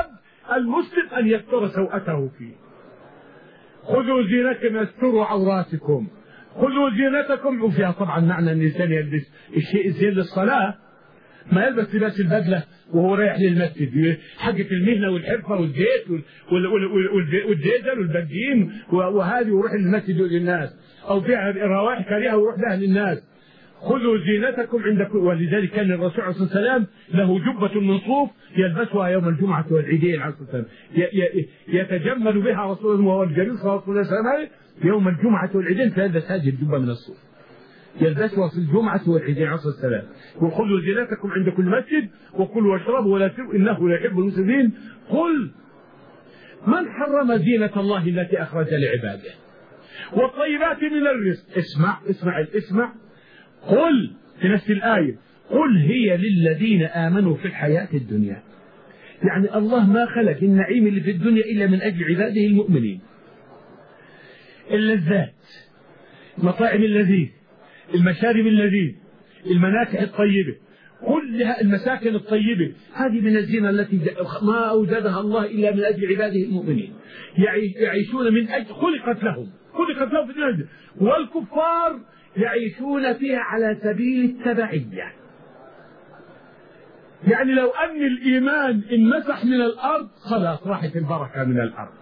المسلم أن يستر سوءته فيه. خذوا زينتكم يستروا عوراتكم، خذوا زينتكم. وفيها طبعا معنى أن الإنسان يلبس الشيء الزين للصلاة، ما يلبس لباس البدلة وهو رايح للمسجد، حقة المهنة والحرفة والزيت والديزل والبنزين وهذه، ويروح للمسجد للناس، أو فيها روائح كريهة ويروح بها للناس. خذوا زينتكم عند كل. ولذلك كان الرسول عليه الصلاة والسلام له جبة من صوف يلبسها يوم الجمعة والعيدين عليه الصلاة والسلام، يتجمل بها رسول الله وهو الجليل صلى الله عليه وسلم يوم الجمعة والعيدين، فيلبس هذه الجبة من الصوف يلبسها في الجمعة والعيدين عليه الصلاة والسلام. وخذوا زينتكم عند كل مسجد وكلوا واشربوا ولا تسرفوا إنه لا يحب المسرفين. قل من حرم زينة الله التي أخرج لعباده والطيبات من الرزق. اسمع اسمع اسمع قل في نفس الآية، قل هي للذين آمنوا في الحياة الدنيا. يعني الله ما خلق النعيم اللي في الدنيا إلا من أجل عباده المؤمنين. اللذات، مطاعم اللذيذ، المشارب اللذيذ، المناكح الطيبة، كلها المساكن الطيبة، هذه من الزينة التي ما أوجدها الله إلا من أجل عباده المؤمنين، يعيشون من أجل خلقت لهم خلقت لهم في الدنيا. والكفار يعيشون فيها على سبيل التبعية. يعني لو أن الإيمان انمسح من الأرض خلاص راحت البركة من الأرض.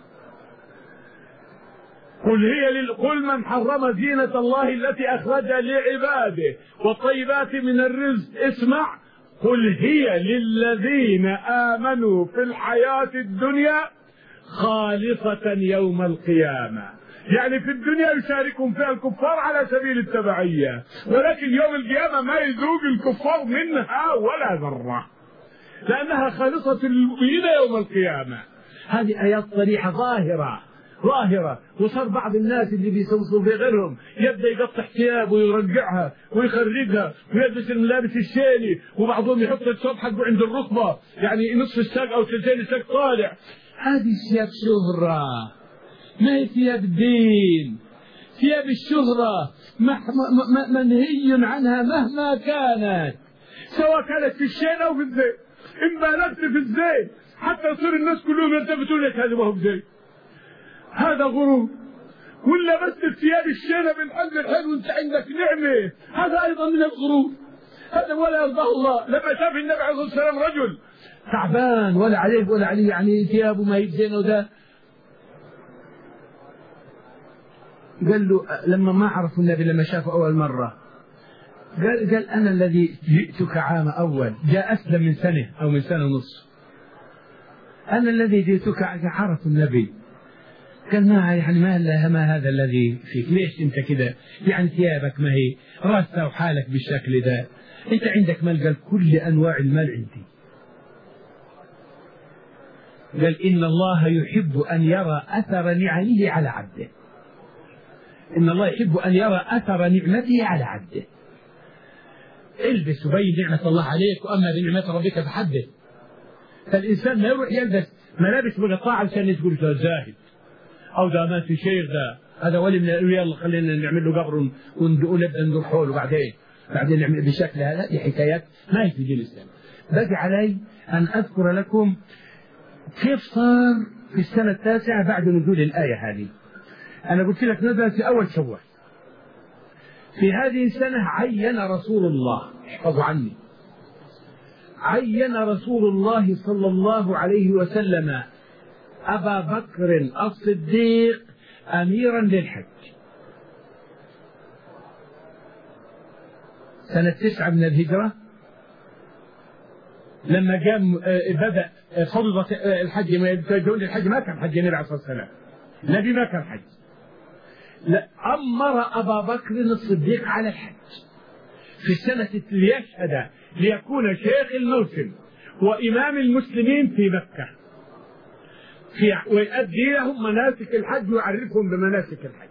قل هي لل... قل من حرم زينة الله التي أخرج لعباده والطيبات من الرزق. اسمع، قل هي للذين آمنوا في الحياة الدنيا خالصة يوم القيامة. يعني في الدنيا يشاركهم فيها الكفار على سبيل التبعية، ولكن يوم القيامة ما يذوق الكفار منها ولا ذرة، لأنها خالصة للمؤمنين يوم القيامة. هذه آيات صريحة ظاهرة ظاهرة. وصار بعض الناس اللي بيسوسوا في غيرهم يبدأ يقطع ثيابه ويرجعها ويخرجها ويلبس الملابس الشيني، وبعضهم يحط الثوب حقه عند الركبة، يعني نصف الساق أو ثلثين الساق طالع. هذه ثياب شهرة، ما هي ثياب الدين. ثياب الشهرة منهي عنها مهما كانت، سواء كانت في الشين أو في الزيت. إن بالغت في الزيت حتى يصير الناس كلهم يلتفتون لك هذا ما هو زيت، هذا غرور. ولا بس الثياب الشينة بالحل الحلو وانت عندك نعمة، هذا أيضا من الغرور، هذا ولا يرضاه الله. لما شاف النبي عليه الصلاة والسلام رجل تعبان ولا عليه ولا عليه، يعني ثيابه ما هي زينة وده، قال له لما ما عرفوا النبي لما شافه أول مرة قال قال أنا الذي جئتك عام أول، جاء أسلم من سنة أو من سنة ونصف، أنا الذي جئتك. عرف النبي قال ما يعني ما, ما هذا الذي فيك، ليش أنت كذا؟ يعني ثيابك ما هي راسة وحالك بالشكل ده، أنت عندك مال. قال كل أنواع المال عندي. قال إن الله يحب أن يرى أثر نعمه على عبده، إن الله يحب أن يرى أثر نعمته على عبده. البس وبين نعمة الله عليك، وأما بنعمة ربك فحدث. فالإنسان ما يروح يلبس ملابس مقطعة عشان تقول له زاهد أو ده ما في شيخ، ده هذا ولي من يلا خلينا نعمل له قبر ونبدأ ندور حوله بعدين بعدين نعمل بشكل هذا. دي حكايات ما هي في دين الإسلام. بقي علي أن أذكر لكم كيف صار في السنة التاسعة بعد نزول الآية هذه. أنا قلت لك نزل في أول شوال. في هذه السنة عين رسول الله، احفظوا عني، عين رسول الله صلى الله عليه وسلم أبا بكر الصديق أميرا للحج سنة تسعة من الهجرة. لما قام بدأ فرض الحج، ما يتجهون للحج، ما كان حج النبي عليه الصلاة والسلام، النبي ما كان حج، لا أمر أبا بكر الصديق على الحج في السنة ليشهد ليكون شيخ الموسم وإمام المسلمين في مكة، في ويؤدي لهم مناسك الحج ويعرفهم بمناسك الحج.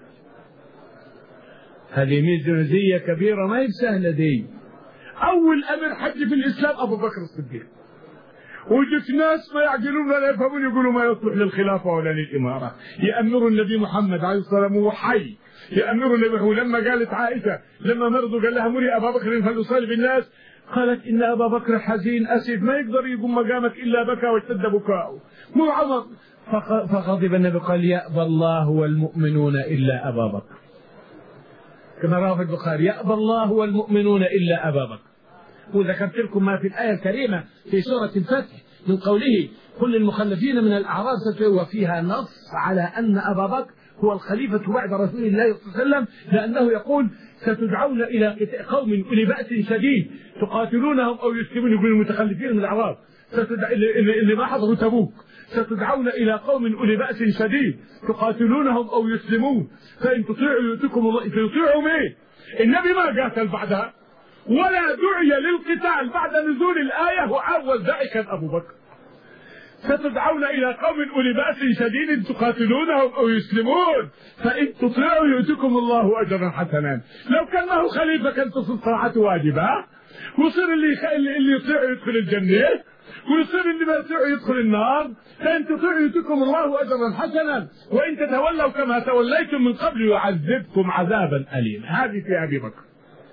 هذه ميزانية كبيرة ما هي سهلة دي. أول أمر حج في الإسلام أبو بكر الصديق، وجدت ناس ما يعقلون ولا يفهمون يقولوا ما يصلح للخلافة ولا للإمارة. يأمروا النبي محمد عليه الصلاة والسلام وهو حي، يأمروا النبي. ولما قالت عائشة لما مرضوا قال لها مري أبا بكر فليصلي بالناس، قالت إن أبا بكر حزين أسف ما يقدر يقوم مقامك إلا بكى واشتد بكاؤه مو عمر. فغضب النبي قال يأبى الله والمؤمنون إلا أبا بكر، كما رواه في البخاري يأبى الله والمؤمنون إلا أبا بكر. وذكرت لكم ما في الآية الكريمة في سورة الفتح من قوله كل المخلفين من الأعراب، وفيها نص على أن أبا بكر هو الخليفة بعد رسول الله صلى الله عليه وسلم، لأنه يقول ستدعون إلى قوم أولي بأس شديد تقاتلونهم أو يسلمون، يقول المتخلفين من الأعراب ستدع... اللي ما حضروا تبوك، ستدعون إلى قوم أولي بأس شديد تقاتلونهم أو يسلمون فإن تطيعوا يؤتكم الله. تطيعوا مين؟ النبي ما قاتل بعدها ولا دعي للقتال بعد نزول الآية، وأول داعي كان أبو بكر. ستدعون إلى قوم أولي بأس شديد تقاتلونهم أو يسلمون فإن تطيعوا يؤتكم الله أجرا حسنا. لو كان له خليفة كانت طاعته واجبة، ويصير اللي اللي يطيع يدخل الجنة ويصير اللي ما يطيع يدخل النار. فإن تطيعوا يؤتكم الله أجرا حسنا وإن تتولوا كما توليتم من قبل يعذبكم عذابا أليما. هذه في أبي بكر.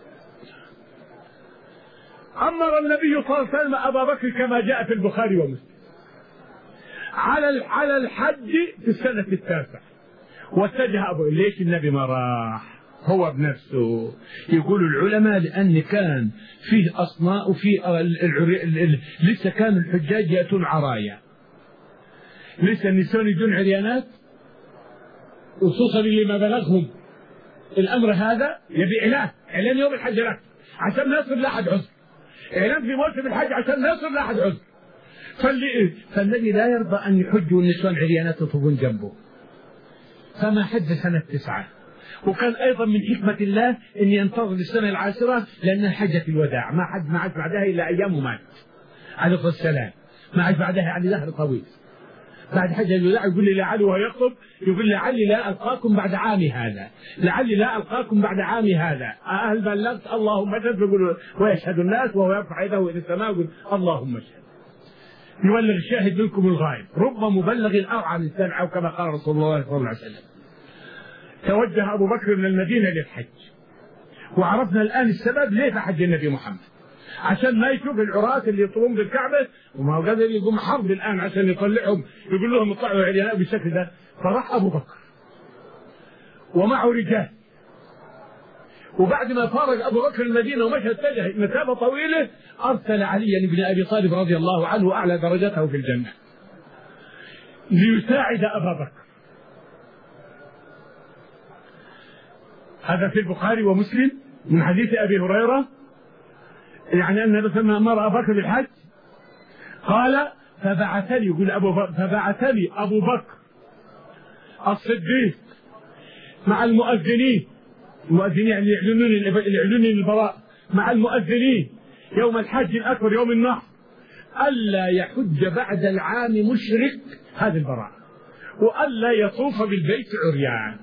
أمر النبي صلى الله عليه وسلم أبا بكر كما جاء في البخاري ومسلم على على الحج في السنة التاسعة، واتجه أبو. ليش النبي ما راح هو بنفسه؟ يقول العلماء لأن كان فيه أصناء وفي لسه كان الحجاج يأتون عرايا، لسه النسوان يجون عريانات، وخصوصا اللي ما بلغهم الأمر هذا يبي إعلان إعلان يوم الحج لك عشان ما يصير لا أحد عذر، إعلان في موسم الحج عشان ما يصير لا أحد عذر. فالنبي لا يرضى أن يحجوا النسوان عريانات يطوفون جنبه، فما حج سنة تسعة. وكان أيضا من حكمة الله أن ينتظر السنة العاشرة لأنها حجة الوداع، ما حج ما عاد بعدها إلا أيام ومات عليه الصلاة والسلام، ما عاد بعدها يعني دهر طويل. بعد حجة الوداع يقول لي لعلي وهو يخطب يقول لعلي لا ألقاكم بعد عامي هذا، لعلي لا ألقاكم بعد عامي هذا، أهل بلغت اللهم اشهد، يقول ويشهد الناس وهو يرفع يده إلى السماء يقول اللهم اشهد. يبلغ الشاهد منكم الغائب، رب مبلغ أوعى من سمع، أو كما قال رسول الله صلى الله عليه وسلم. توجه أبو بكر من المدينة للحج، وعرفنا الآن السبب ليه حج النبي محمد، عشان ما يشوف العراة اللي يطلبون بالكعبة وما هو قادر يقوم حرب الآن عشان يطلعهم يقول لهم اطلعوا عريانات بالشكل ده. فراح أبو بكر ومعه رجال، وبعد ما فارق أبو بكر المدينة ومشى اتجه مسافة طويلة أرسل علي بن أبي طالب رضي الله عنه أعلى درجته في الجنة ليساعد أبا بكر. هذا في البخاري ومسلم من حديث أبي هريرة، يعني أن لما أمر أبو بكر بالحج قال فبعثني، يقول أبو بكر فبعثني أبو بكر الصديق مع المؤذنين، المؤذنين يعني يعلنون يعلنون البراء، مع المؤذنين يوم الحج الأكبر يوم النحر، ألا يحج بعد العام مشرك، هذه البراء، وألا يطوف بالبيت عريان.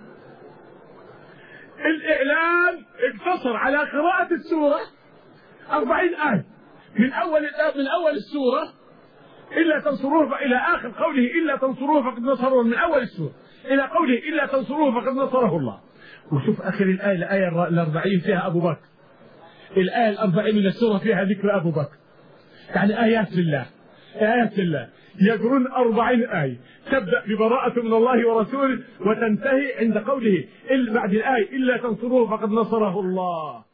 الإعلان اقتصر على قراءة السورة أربعين آية من أول من أول السورة إلا تنصروه إلى آخر قوله إلا تنصروه فقد نصره، من أول السورة إلى قوله إلا تنصروه فقد نصره الله. وشوف آخر الآية الآية الأربعين فيها أبو بكر، الآية الأربعين من السورة فيها ذكر أبو بكر، يعني آيات لله آيات لله يقرون أربعين آية، تبدأ ببراءة من الله ورسوله وتنتهي عند قوله إلا بعد الآية إلا تنصروه فقد نصره الله.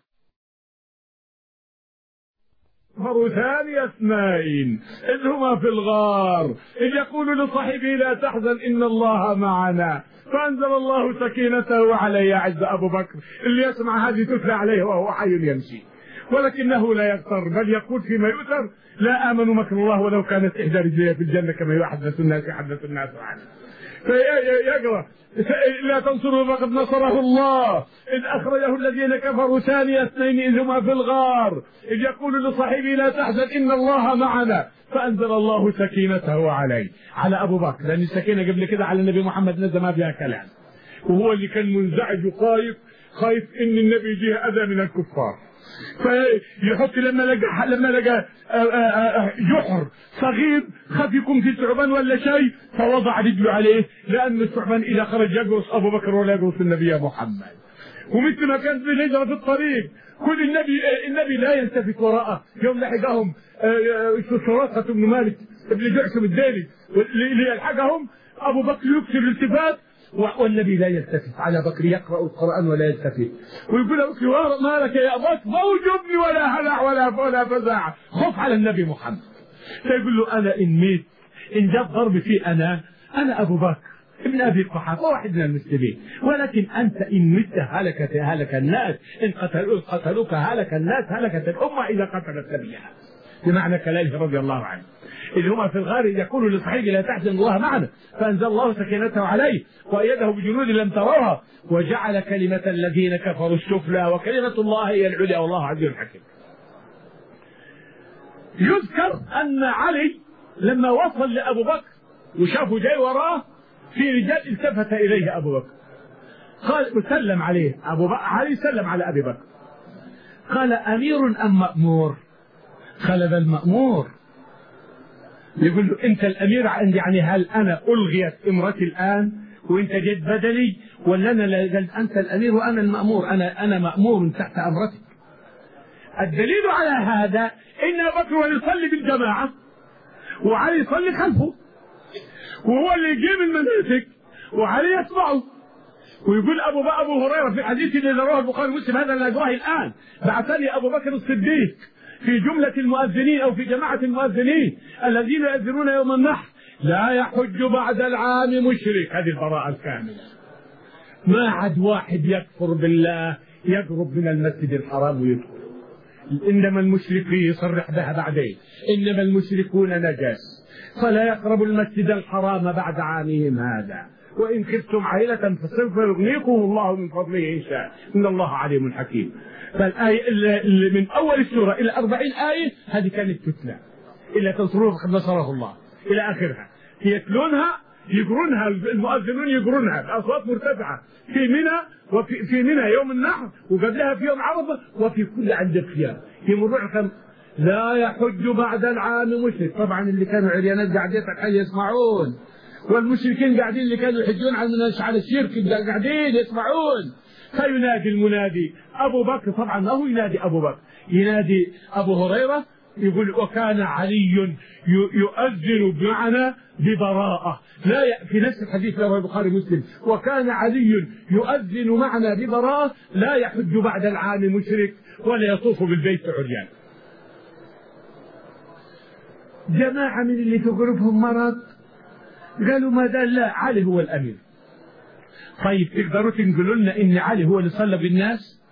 مروا ثاني اثنين إذ هما في الغار إذ يقول لصاحبه لا تحزن إن الله معنا فأنزل الله سكينته عليه. عز أبو بكر اللي يسمع هذه تتلى عليه وهو حي يمشي، ولكنه لا يغتر، بل يقول فيما يؤثر لا آمنوا مكر الله ولو كانت إحدى رجليه في الجنة كما يحدث الناس يحدث الناس عنه. فيقرأ لا تنصروا فقد نصره الله إذ أخرجه الذين كفروا ثاني اثنين إذ هما في الغار إذ يقول لصاحبه لا تحزن إن الله معنا فأنزل الله سكينته عليه، على أبو بكر، لأن السكينة قبل كده على النبي محمد نزل ما فيها كلام، وهو اللي كان منزعج وخايف خايف إن النبي يجيه أذى من الكفار، فيحط لما لقى لما لقى جحر صغير خاف يكون في ثعبان ولا شيء فوضع رجله عليه، لأن الثعبان إذا خرج يقرص أبو بكر ولا يقرص النبي محمد. ومثل ما كان في الهجرة في الطريق كل النبي النبي لا يلتفت وراءه. يوم لحقهم سراقة بن مالك بن جعشم الديلي ليلحقهم أبو بكر يكثر الالتفات والنبي لا يلتفت على بكر يقرأ القرآن ولا يلتفت ويقول له بكر ما لك يا أبا بكر موجبني ولا هلع ولا ولا فزع خف على النبي محمد. فيقول له أنا إن ميت إن جاب ضرب في أنا أنا أبو بكر ابن أبي قحافة واحد من المسلمين ولكن أنت إن مت هلكت هلك الناس إن قتلوا قتلوك هلك الناس هلكت الأمة إذا قتلت نبيها بمعنى كلامه رضي الله عنه اللي هم في الغار يقولوا لصحيح لا تحزن الله معنا فأنزل الله سكينته عليه وأيده بجنود لم تروها وجعل كلمة الذين كفروا السفلى وكلمة الله هي العليا والله عزيز حكيم. يذكر أن علي لما وصل لأبو بكر وشافه جاي وراه في رجال التفت إليه أبو بكر قال سلم عليه أبو بكر علي سلم على أبي بكر قال أمير أم مأمور؟ قال بل مأمور. يقول له أنت الأمير عندي يعني هل أنا ألغيت إمرتي الآن وأنت جيت بدلي ولا أنا لا أنت الأمير وأنا المأمور أنا أنا مأمور تحت أمرتك. الدليل على هذا إن أبو بكر يصلي بالجماعة وعلي يصلي خلفه وهو اللي يجيب المناسك وعلي يتبعه. ويقول أبو بكر أبو هريرة في حديث اللي رواه البخاري ومسلم هذا اللي أجراه الآن بعثني أبو بكر الصديق في جملة المؤذنين أو في جماعة المؤذنين الذين يؤذنون يوم النحر لا يحج بعد العام مشرك. هذه البراءة الكاملة. ما عاد واحد يكفر بالله يقرب من المسجد الحرام ويدخل. إنما المشركين يصرح بها بعدين إنما المشركون نجس فلا يقربوا المسجد الحرام بعد عامهم هذا وإن خفتم عائلة فسوف يغنيكم الله من فضله إن شاء إن الله عليم حكيم. فالآية اللي من أول السورة إلى أربعين آية هذه كانت تتلى إلا تنصروه فقد نصره الله إلى آخرها. يتلونها يقرونها المؤذنون يقرونها بأصوات مرتفعة في منى وفي في منى يوم النحر وقبلها في يوم عرفة وفي كل عند الخيام يمرون لا يحج بعد العام مشرك. طبعا اللي كانوا عريانات قاعدين الحي يسمعون والمشركين قاعدين اللي كانوا يحجون على على الشرك قاعدين يسمعون. فينادي المنادي أبو بكر طبعا ما هو ينادي أبو بكر ينادي أبو هريرة يقول وكان علي يؤذن بمعنى ببراءة لا ي... في نفس الحديث رواه البخاري مسلم وكان علي يؤذن معنا ببراءة لا يحج بعد العام مشرك ولا يطوف بالبيت عريان. جماعة من اللي في قلوبهم مرض قالوا ما دام لا علي هو الأمير. طيب تقدروا تنقلوا لنا إن علي هو اللي صلى بالناس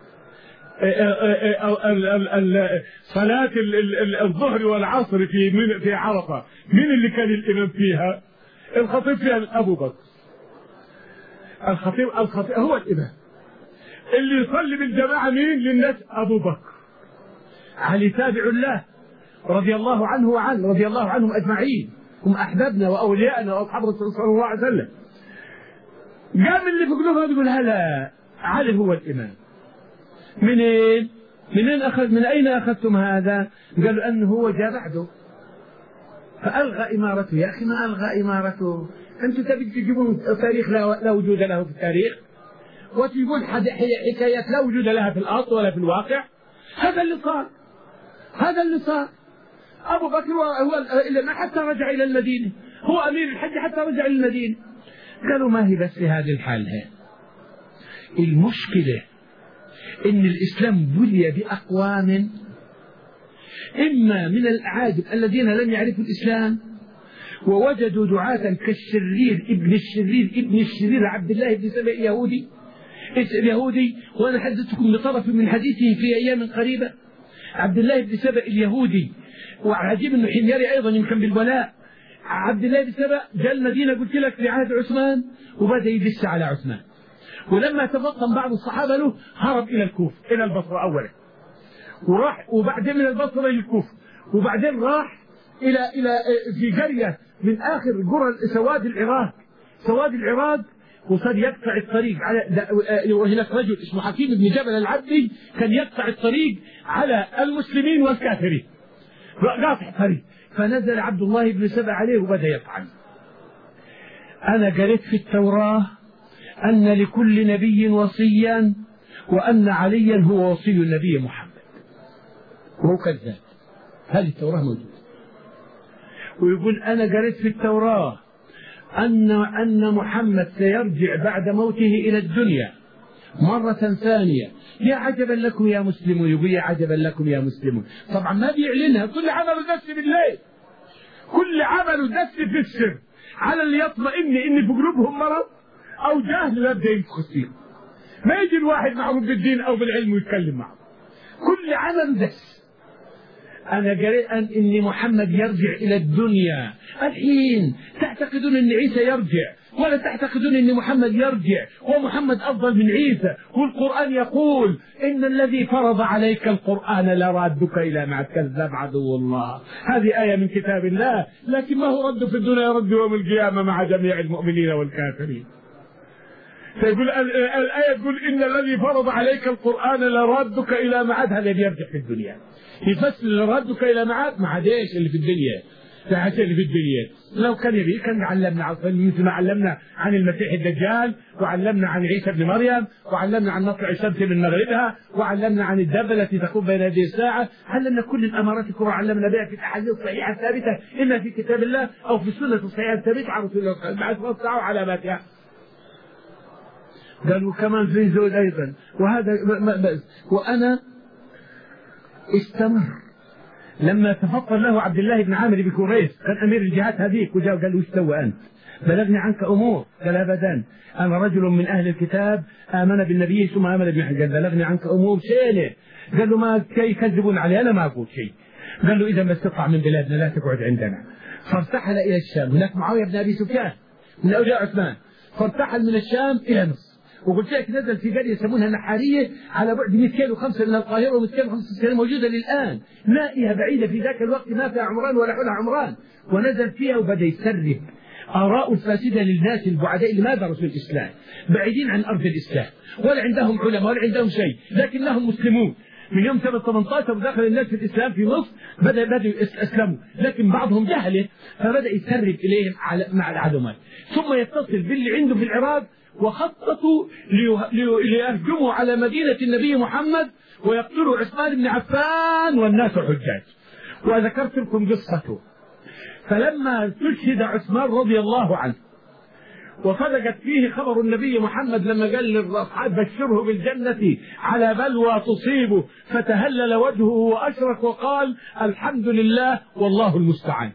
صلاة الظهر والعصر في في عرفة مين اللي كان الإمام فيها؟ الخطيب فيها أبو بكر. الخطيب الخطيب هو الإمام اللي يصلي بالجماعة مين للناس؟ أبو بكر. علي تابع الله رضي الله عنه وعن رضي الله عنهم أجمعين هم أحبابنا وأولياءنا وأصحاب الرسول صلى الله عليه وسلم. قام اللي في قلوبهم يقول هلا علي هو الإمام. منين؟ منين أخذ من أين أخذتم هذا؟ قالوا أنه هو جاء بعده فألغى إمارته. يا أخي ما ألغى إمارته أنتم تبي تجيبون تاريخ لا وجود له في التاريخ وتجيبون حكايات لا وجود لها في الأرض ولا في الواقع. هذا اللي صار هذا اللي صار. أبو بكر هو ما حتى رجع إلى المدينة هو أمير الحج حتى رجع إلى المدينة. قالوا ما هي بس هذه الحال هي. المشكلة إن الإسلام بلي بأقوام إما من الأعاجم الذين لم يعرفوا الإسلام ووجدوا دعاة كالشرير ابن الشرير ابن الشرير عبد الله بن سبأ يهودي اليهودي وأنا حدثتكم بطرف من حديثه في أيام قريبة. عبد الله بن سبأ اليهودي وعجيب أنه حميري أيضا يمكن بالولاء. عبد الله بن سبأ جاء المدينة قلت لك في عهد عثمان وبدأ يدس على عثمان ولما تفطن بعض الصحابة له هرب إلى الكوفة إلى البصرة أولا وراح وبعدين من البصرة إلى الكوفة وبعدين راح إلى إلى في قرية من آخر قرى سواد العراق سواد العراق وصار يقطع الطريق على وهناك رجل اسمه حكيم بن جبل العبدي كان يقطع الطريق على المسلمين والكافرين قاطع الطريق. فنزل عبد الله بن سبأ عليه وبدأ يفعل. أنا قريت في التوراة أن لكل نبي وصيا وأن عليا هو وصي النبي محمد، وهو كذاب. هذه التوراة موجودة. ويقول أنا قريت في التوراة أن أن محمد سيرجع بعد موته إلى الدنيا مرة ثانية. يا عجبا لكم يا مسلمون. يقول يا عجبا لكم يا مسلمون. طبعا ما بيعلنها، كل عمله دس بالليل، كل عمله دس في السر على اللي يطمئن إن في قلوبهم مرض أو جهل لا يبدأ ينفخ فيهم. ما يجي الواحد معروف بالدين أو بالعلم ويتكلم معه، كل عمل دس. أنا قريت أن محمد يرجع إلى الدنيا. الحين تعتقدون أن عيسى يرجع، ولا تعتقدون أن محمد يرجع ومحمد أفضل من عيسى؟ والقرآن يقول إن الذي فرض عليك القرآن لرادك إلى معاد. كذاب عدو الله. هذه آية من كتاب الله، لكن ما هو رد في الدنيا، يرد يوم القيامة مع جميع المؤمنين والكافرين. فيقول الآية تقول إن الذي فرض عليك القرآن لرادك إلى معاد. هذا يرجع في الدنيا يفسر لردك إلى معاد. معاد إيش اللي في الدنيا؟ ساعات اللي في الدنيا. لو كان يبي كان علمنا مثل ما علمنا عن المسيح الدجال، وعلمنا عن عيسى بن مريم، وعلمنا عن مطلع الشمس من مغربها، وعلمنا عن الدابة التي تقوم بين يدي الساعة. علمنا كل الأمارات الكبرى، علمنا بها في الأحاديث الصحيحة الثابتة إما في كتاب الله أو في السنة الصحيحة الثابتة عن رسول الله صلى الله عليه وسلم مع علاماتها. قالوا كمان في زود أيضا. وهذا وأنا استمر لما تفضل له عبد الله بن عامر بن كريس، كان امير الجهات هذيك، وجاء قال له ايش سوى انت؟ بلغني عنك امور. قال ابدا، انا رجل من اهل الكتاب امن بالنبي ثم امن بن حجر. بلغني عنك امور شينه. قال له ما يكذبون علي، انا ما اقول شيء. قال له اذا ما استطاع من بلادنا لا تقعد عندنا. فارتحل الى الشام، هناك معاويه بن ابي سفيان من اولياء عثمان، فارتحل من الشام الى مصر. وقلت لك نزل في قريه يسمونها نحاريه على بعد مئة كيلو وخمسة من القاهره، و205 كيلو موجوده للان، نائيه بعيده في ذاك الوقت ما فيها عمران ولا حولها عمران. ونزل فيها وبدا يسرب اراء الفاسده للناس البعداء اللي ما درسوا الاسلام، بعيدين عن ارض الاسلام، ولا عندهم علماء ولا عندهم شيء، لكنهم مسلمون. من يوم سنة ثمانية عشر ودخل الناس في الإسلام في مصر بدأ بدأوا يسلموا، لكن بعضهم جهله فبدأ يسرب إليهم على مع العدوات، ثم يتصل باللي عنده في العراق، وخططوا ليهجموا على مدينة النبي محمد ويقتلوا عثمان بن عفان والناس حجاج. وذكرت لكم قصته. فلما استشهد عثمان رضي الله عنه وصدقت فيه خبر النبي محمد لما قال للأصحاب بشره بالجنة على بلوى تصيبه، فتهلل وجهه وأشرك وقال الحمد لله والله المستعان.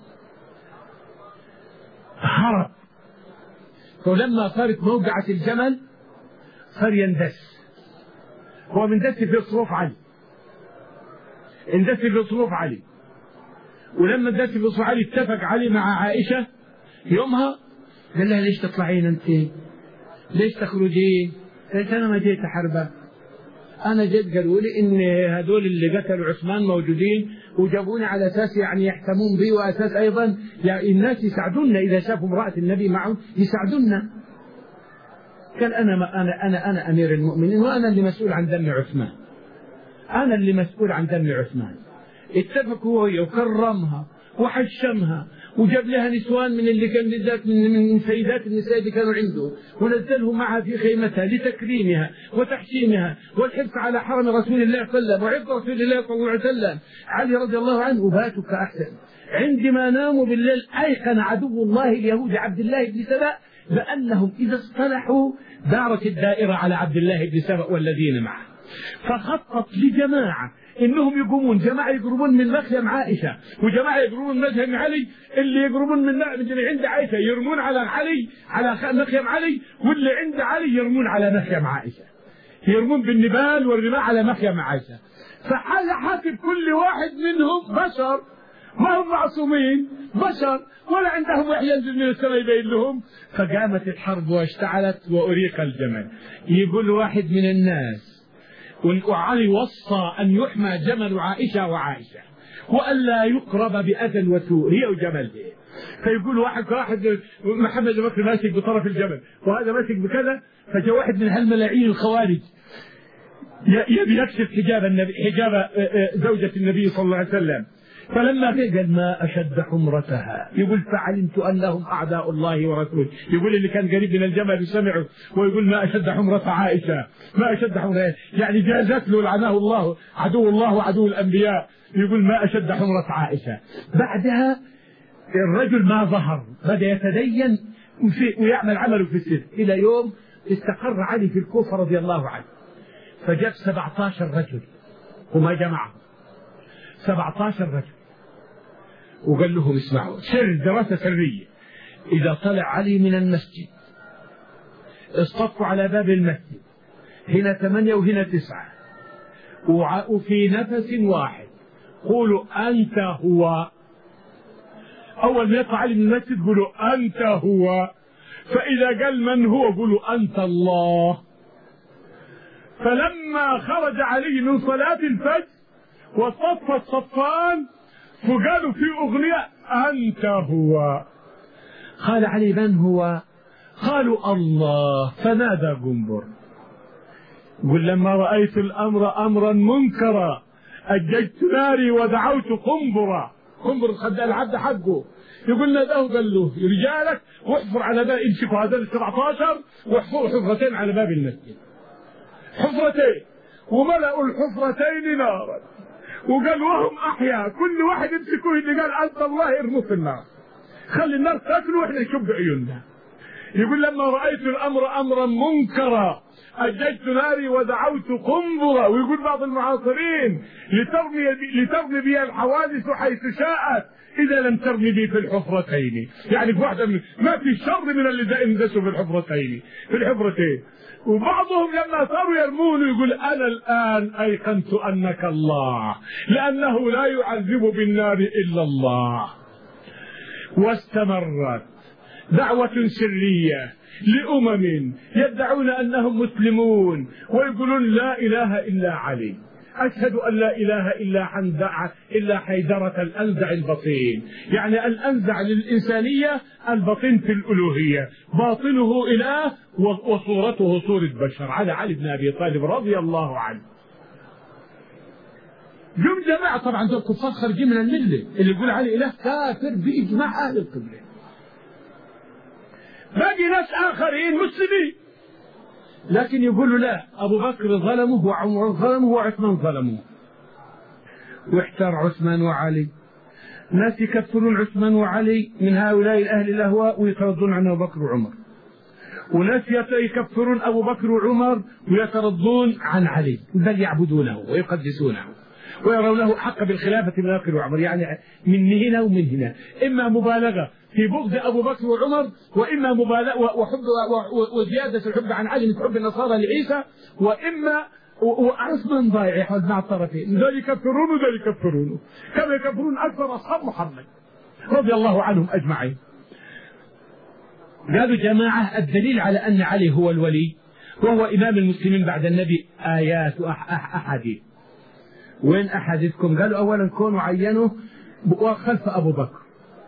هرب. ولما صارت موقعة الجمل صار يندس. هو مندس في صروف علي، اندس في صروف علي. ولما اندس في صروف علي اتفق علي مع عائشة يومها، قال لها ليش تطلعين انت؟ ليش تخرجين؟ قالت انا ما جيت حربة، انا جيت قالوا لي ان هذول اللي قتلوا عثمان موجودين وجابوني على اساس يعني يحتمون بي، واساس ايضا يعني الناس يساعدونا اذا شافوا امرأة النبي معهم يساعدونا. قال انا ما انا انا انا امير المؤمنين وانا اللي مسؤول عن دم عثمان، انا اللي مسؤول عن دم عثمان. اتفقوا هو وكرمها وحشمها وجاب لها نسوان من اللي كان بالذات من, من سيدات النساء اللي كانوا عنده، ونزله معها في خيمتها لتكريمها وتحشيمها والحرص على حرم رسول الله صلى الله عليه وسلم وعرض رسول الله صلى الله عليه وسلم. علي رضي الله عنه وباتوا كأحسن. عندما ناموا بالليل أيقن عدو الله اليهود عبد الله بن سبأ بأنهم إذا اصطلحوا دارت الدائرة على عبد الله بن سبأ والذين معه، فخطط لجماعة انهم يقومون، جماعه يقربون من مخيم عائشه، وجماعه يقربون من مخيم علي، اللي يقربون من اللي عند عائشه يرمون على علي على مخيم علي، واللي عند علي يرمون على مخيم عائشه، يرمون بالنبال والرماح على مخيم عائشه. فحسب كل واحد منهم بشر، ما هم معصومين، بشر ولا عندهم وحي ينزل من السماء يبين لهم. فقامت الحرب واشتعلت وأريق الجمل. يقول واحد من الناس وعلي وصى أن يحمى جمل عائشة وعائشة وألا يقرب بأذى وسوء هي وجمل. فيقول واحد واحد محمد بكر ماسك بطرف الجمل وهذا ماسك بكذا، فجاء واحد من هالملاعين الخوارج يبي يكشف حجاب النبي، حجاب زوجة النبي صلى الله عليه وسلم، فلما قال ما أشد حمرتها، يقول فعلمت أنهم أعداء الله ورسوله. يقول اللي كان قريب من الجمل سمعه ويقول ما أشد حمرة عائشة، ما أشد حمرة، يعني جازت له لعنه الله عدو الله وعدو الأنبياء. يقول ما أشد حمرة عائشة. بعدها الرجل ما ظهر، بدأ يتدين ويعمل عمله في السر إلى يوم استقر علي في الكوفة رضي الله عنه، فجاب سبعة عشر رجل وما جمعهم سبعة عشر رجل وقال لهم اسمعوا سر دراسة سرية، إذا طلع علي من المسجد اصطفوا على باب المسجد، هنا ثمانية وهنا تسعة، وفي نفس واحد قولوا أنت هو. أول ما يطلع علي من المسجد قولوا أنت هو، فإذا قال من هو قولوا أنت الله. فلما خرج علي من صلاة الفجر وصف الصفان فقالوا في أغنية أنت هو. قال علي من هو؟ قالوا الله. فنادى قنبر قل لما رأيت الأمر أمرا منكرا أججت ناري ودعوت قنبرا. قنبر الخدام العبد حقه يقول ناداه قال له رجالك واحفر على باب، امسكوا هذول السبعة عشر واحفروا حفرتين على باب المسجد، حفرتين، وملأوا الحفرتين نارا، وقال وهم أحياء كل واحد يمسكوه اللي قال أنت الله ارموا في النار، خلي النار تاكله واحنا نشب عيوننا. يقول لما رأيت الأمر أمرا منكرا أججت ناري ودعوت قنبرا. ويقول بعض المعاصرين لترمي لترمي بي الحوادث حيث شاءت إذا لم ترمي بي في الحفرتين، يعني في واحدة من ما في شر من اللي اندسوا في الحفرتين في الحفرتين. وبعضهم لما صاروا يرمون يقول أنا الآن أيقنت أنك الله، لأنه لا يعذب بالنار إلا الله. واستمرت دعوة سرية لأمم يدعون أنهم مسلمون ويقولون لا إله إلا علي، أشهد أن لا إله إلا حندع إلا حيدرة الأنزع البطين، يعني الأنزع للإنسانية البطين في الألوهية، باطنه إله وصورته صورة بشر، على علي بن أبي طالب رضي الله عنه. جم جماعة طبعا دول كفار خارجين من الملة، اللي يقول علي إله كافر بإجماع أهل القبلة. باقي ناس آخرين مسلمين لكن يقولوا لا، أبو بكر ظلمه وعمر ظلمه وعثمان ظلمه. واحتار عثمان وعلي، ناس يكفرون عثمان وعلي من هؤلاء الأهل الأهواء ويتردون عن أبو بكر وعمر، وناس يكفرون أبو بكر وعمر ويتردون عن علي، بل يعبدونه ويقدسونه ويرونه حق بالخلافة من أبو بكر وعمر، يعني من هنا ومن هنا، إما مبالغة في بغض أبو بكر وعمر، وإما مبالغة وحب وزيادة الحب عن علي مثل حب النصارى لعيسى، وإما وعثمان ضايع يحوز مع الطرفين، ذول يكفرون وذول يكفرونه كما يكفرون أكثر أصحاب محمد رضي الله عنهم أجمعين. قالوا جماعة الدليل على أن علي هو الولي وهو إمام المسلمين بعد النبي آيات وأحاديث. وين أحاديثكم؟ قالوا أولا كونوا عينوا خلف أبو بكر،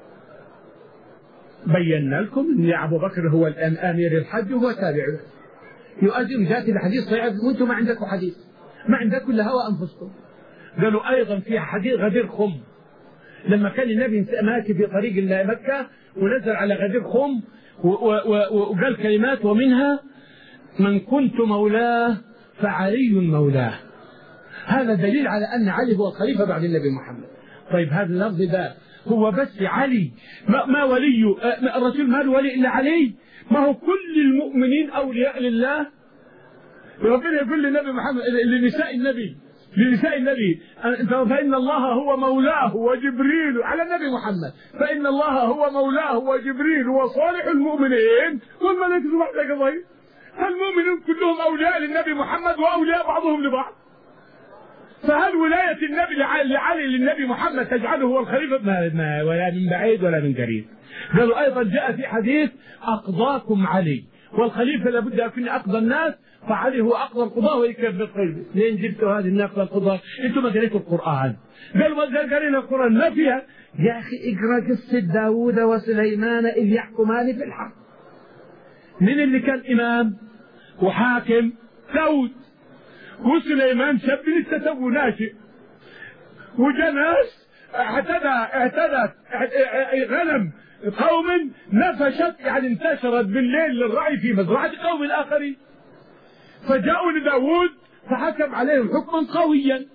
بينا لكم أن أبو بكر هو الآن آمير الحج وهو تابع له، يؤذن ذات الحديث صحيح وأنتم ما عندكم حديث، ما عندكم إلا هوى أنفسكم. قالوا أيضا في حديث غدير خم، لما كان النبي ماشي في طريق مكة ونزل على غدير خم وقال كلمات ومنها من كنت مولاه فعلي مولاه. هذا دليل على أن علي هو الخليفة بعد النبي محمد. طيب هذا اللفظ ده هو بس علي ما, ما ولي الرسول ما ولي إلا علي؟ ما هو كل المؤمنين أولياء لله. ربنا يقول للنبي محمد لنساء النبي لنساء النبي فإن الله هو مولاه وجبريل على النبي محمد، فإن الله هو مولاه وجبريل وصالح المؤمنين والملائكة بعد ظهير. فالمؤمنون كلهم أولياء للنبي محمد وأولياء بعضهم لبعض. فهل ولاية النبي لعلي للنبي محمد تجعله هو الخليفة؟ ما ولا من بعيد ولا من قريب. قالوا أيضا جاء في حديث أقضاكم علي، والخليفة لابد أن يكون أقضى الناس، فعلي هو أقضى القضاء ويكفي القلب. لين جبتوا هذه النقطة القضاء؟ أنتم ما قريتوا القرآن. قالوا ما قرينا القرآن ما فيها. يا أخي اقرأ قصة داوود وسليمان إذ يحكمان في الحق. من اللي كان إمام وحاكم؟ داود. وسليمان شاب لسه تو ناشئ، وجاء ناس حتى اعتدت غنم قوم نفشت، يعني انتشرت بالليل للرعي في مزرعة قوم آخرين، فجاءوا لداود فحكم عليهم حكما قويا،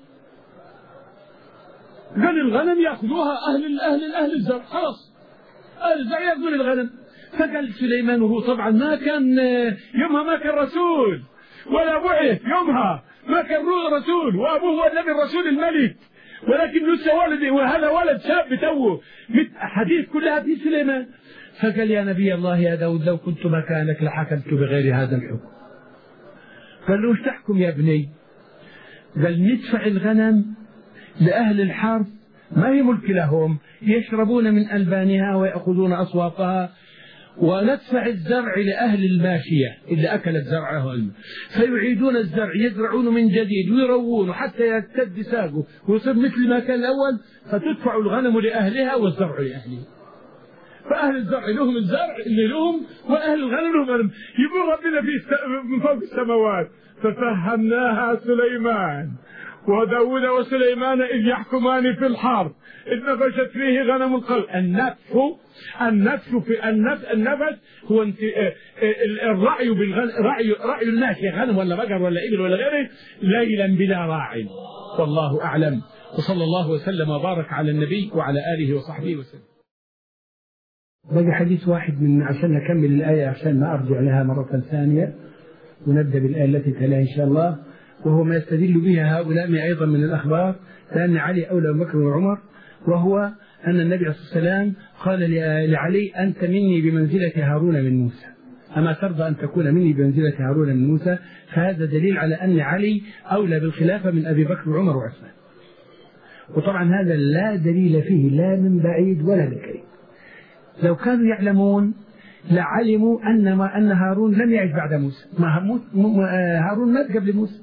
قال الغنم يأخذوها أهل أهل الأهل الزرع، خلاص أهل الزرع يأخذون الغنم. فقال سليمان، وهو طبعا ما كان يومها ما كان رسول ولا بعث، يومها ما كان رسول، وأبوه هو النبي الرسول الملك، ولكن لسه ولد، وهذا ولد شاب توه، حديث كلها في سليمان. فقال يا نبي الله يا داود لو كنت مكانك لحكمت بغير هذا الحكم. قال له ايش تحكم يا ابني؟ قال ندفع الغنم لأهل الحرث، ما هي ملك لهم، يشربون من ألبانها ويأخذون أصوافها، وندفع الزرع لأهل الماشية اللي أكلت زرعهم، فيعيدون الزرع، يزرعون من جديد ويروون حتى يرتد ساقه ويصير مثل ما كان الأول، فتدفع الغنم لأهلها والزرع لأهله. فأهل الزرع لهم الزرع اللي لهم، وأهل الغنم لهم غنم. يقول ربنا في من فوق السماوات ففهمناها سليمان وداود وسليمان إذ يحكمان في الحرث إذ نفشت فيه غنم القوم. النفش النفش في النفس النفس هو الرعي بالغنم، رعي رعي الماشية غنم ولا بقر ولا إبل ولا غيره ليلا بلا راع. والله أعلم، وصلى الله وسلم وبارك على النبي وعلى آله وصحبه وسلم. باقي حديث واحد من عشان نكمل الآية عشان ما أرجع لها مرة ثانية، ونبدأ بالآية التي تليها إن شاء الله، وهو ما يستدل بها هؤلاء أيضا من الأخبار، لأن علي أولى بكر وعمر، وهو أن النبي عليه الصلاة والسلام قال لعلي أنت مني بمنزلة هارون من موسى، أما ترضى أن تكون مني بمنزلة هارون من موسى؟ فهذا دليل على أن علي أولى بالخلافة من أبي بكر وعمر وعثمان. وطبعا هذا لا دليل فيه لا من بعيد ولا من قريب. لو كانوا يعلمون لعلموا أن ما أن هارون لم يعش بعد موسى، ما هارون مات قبل موسى.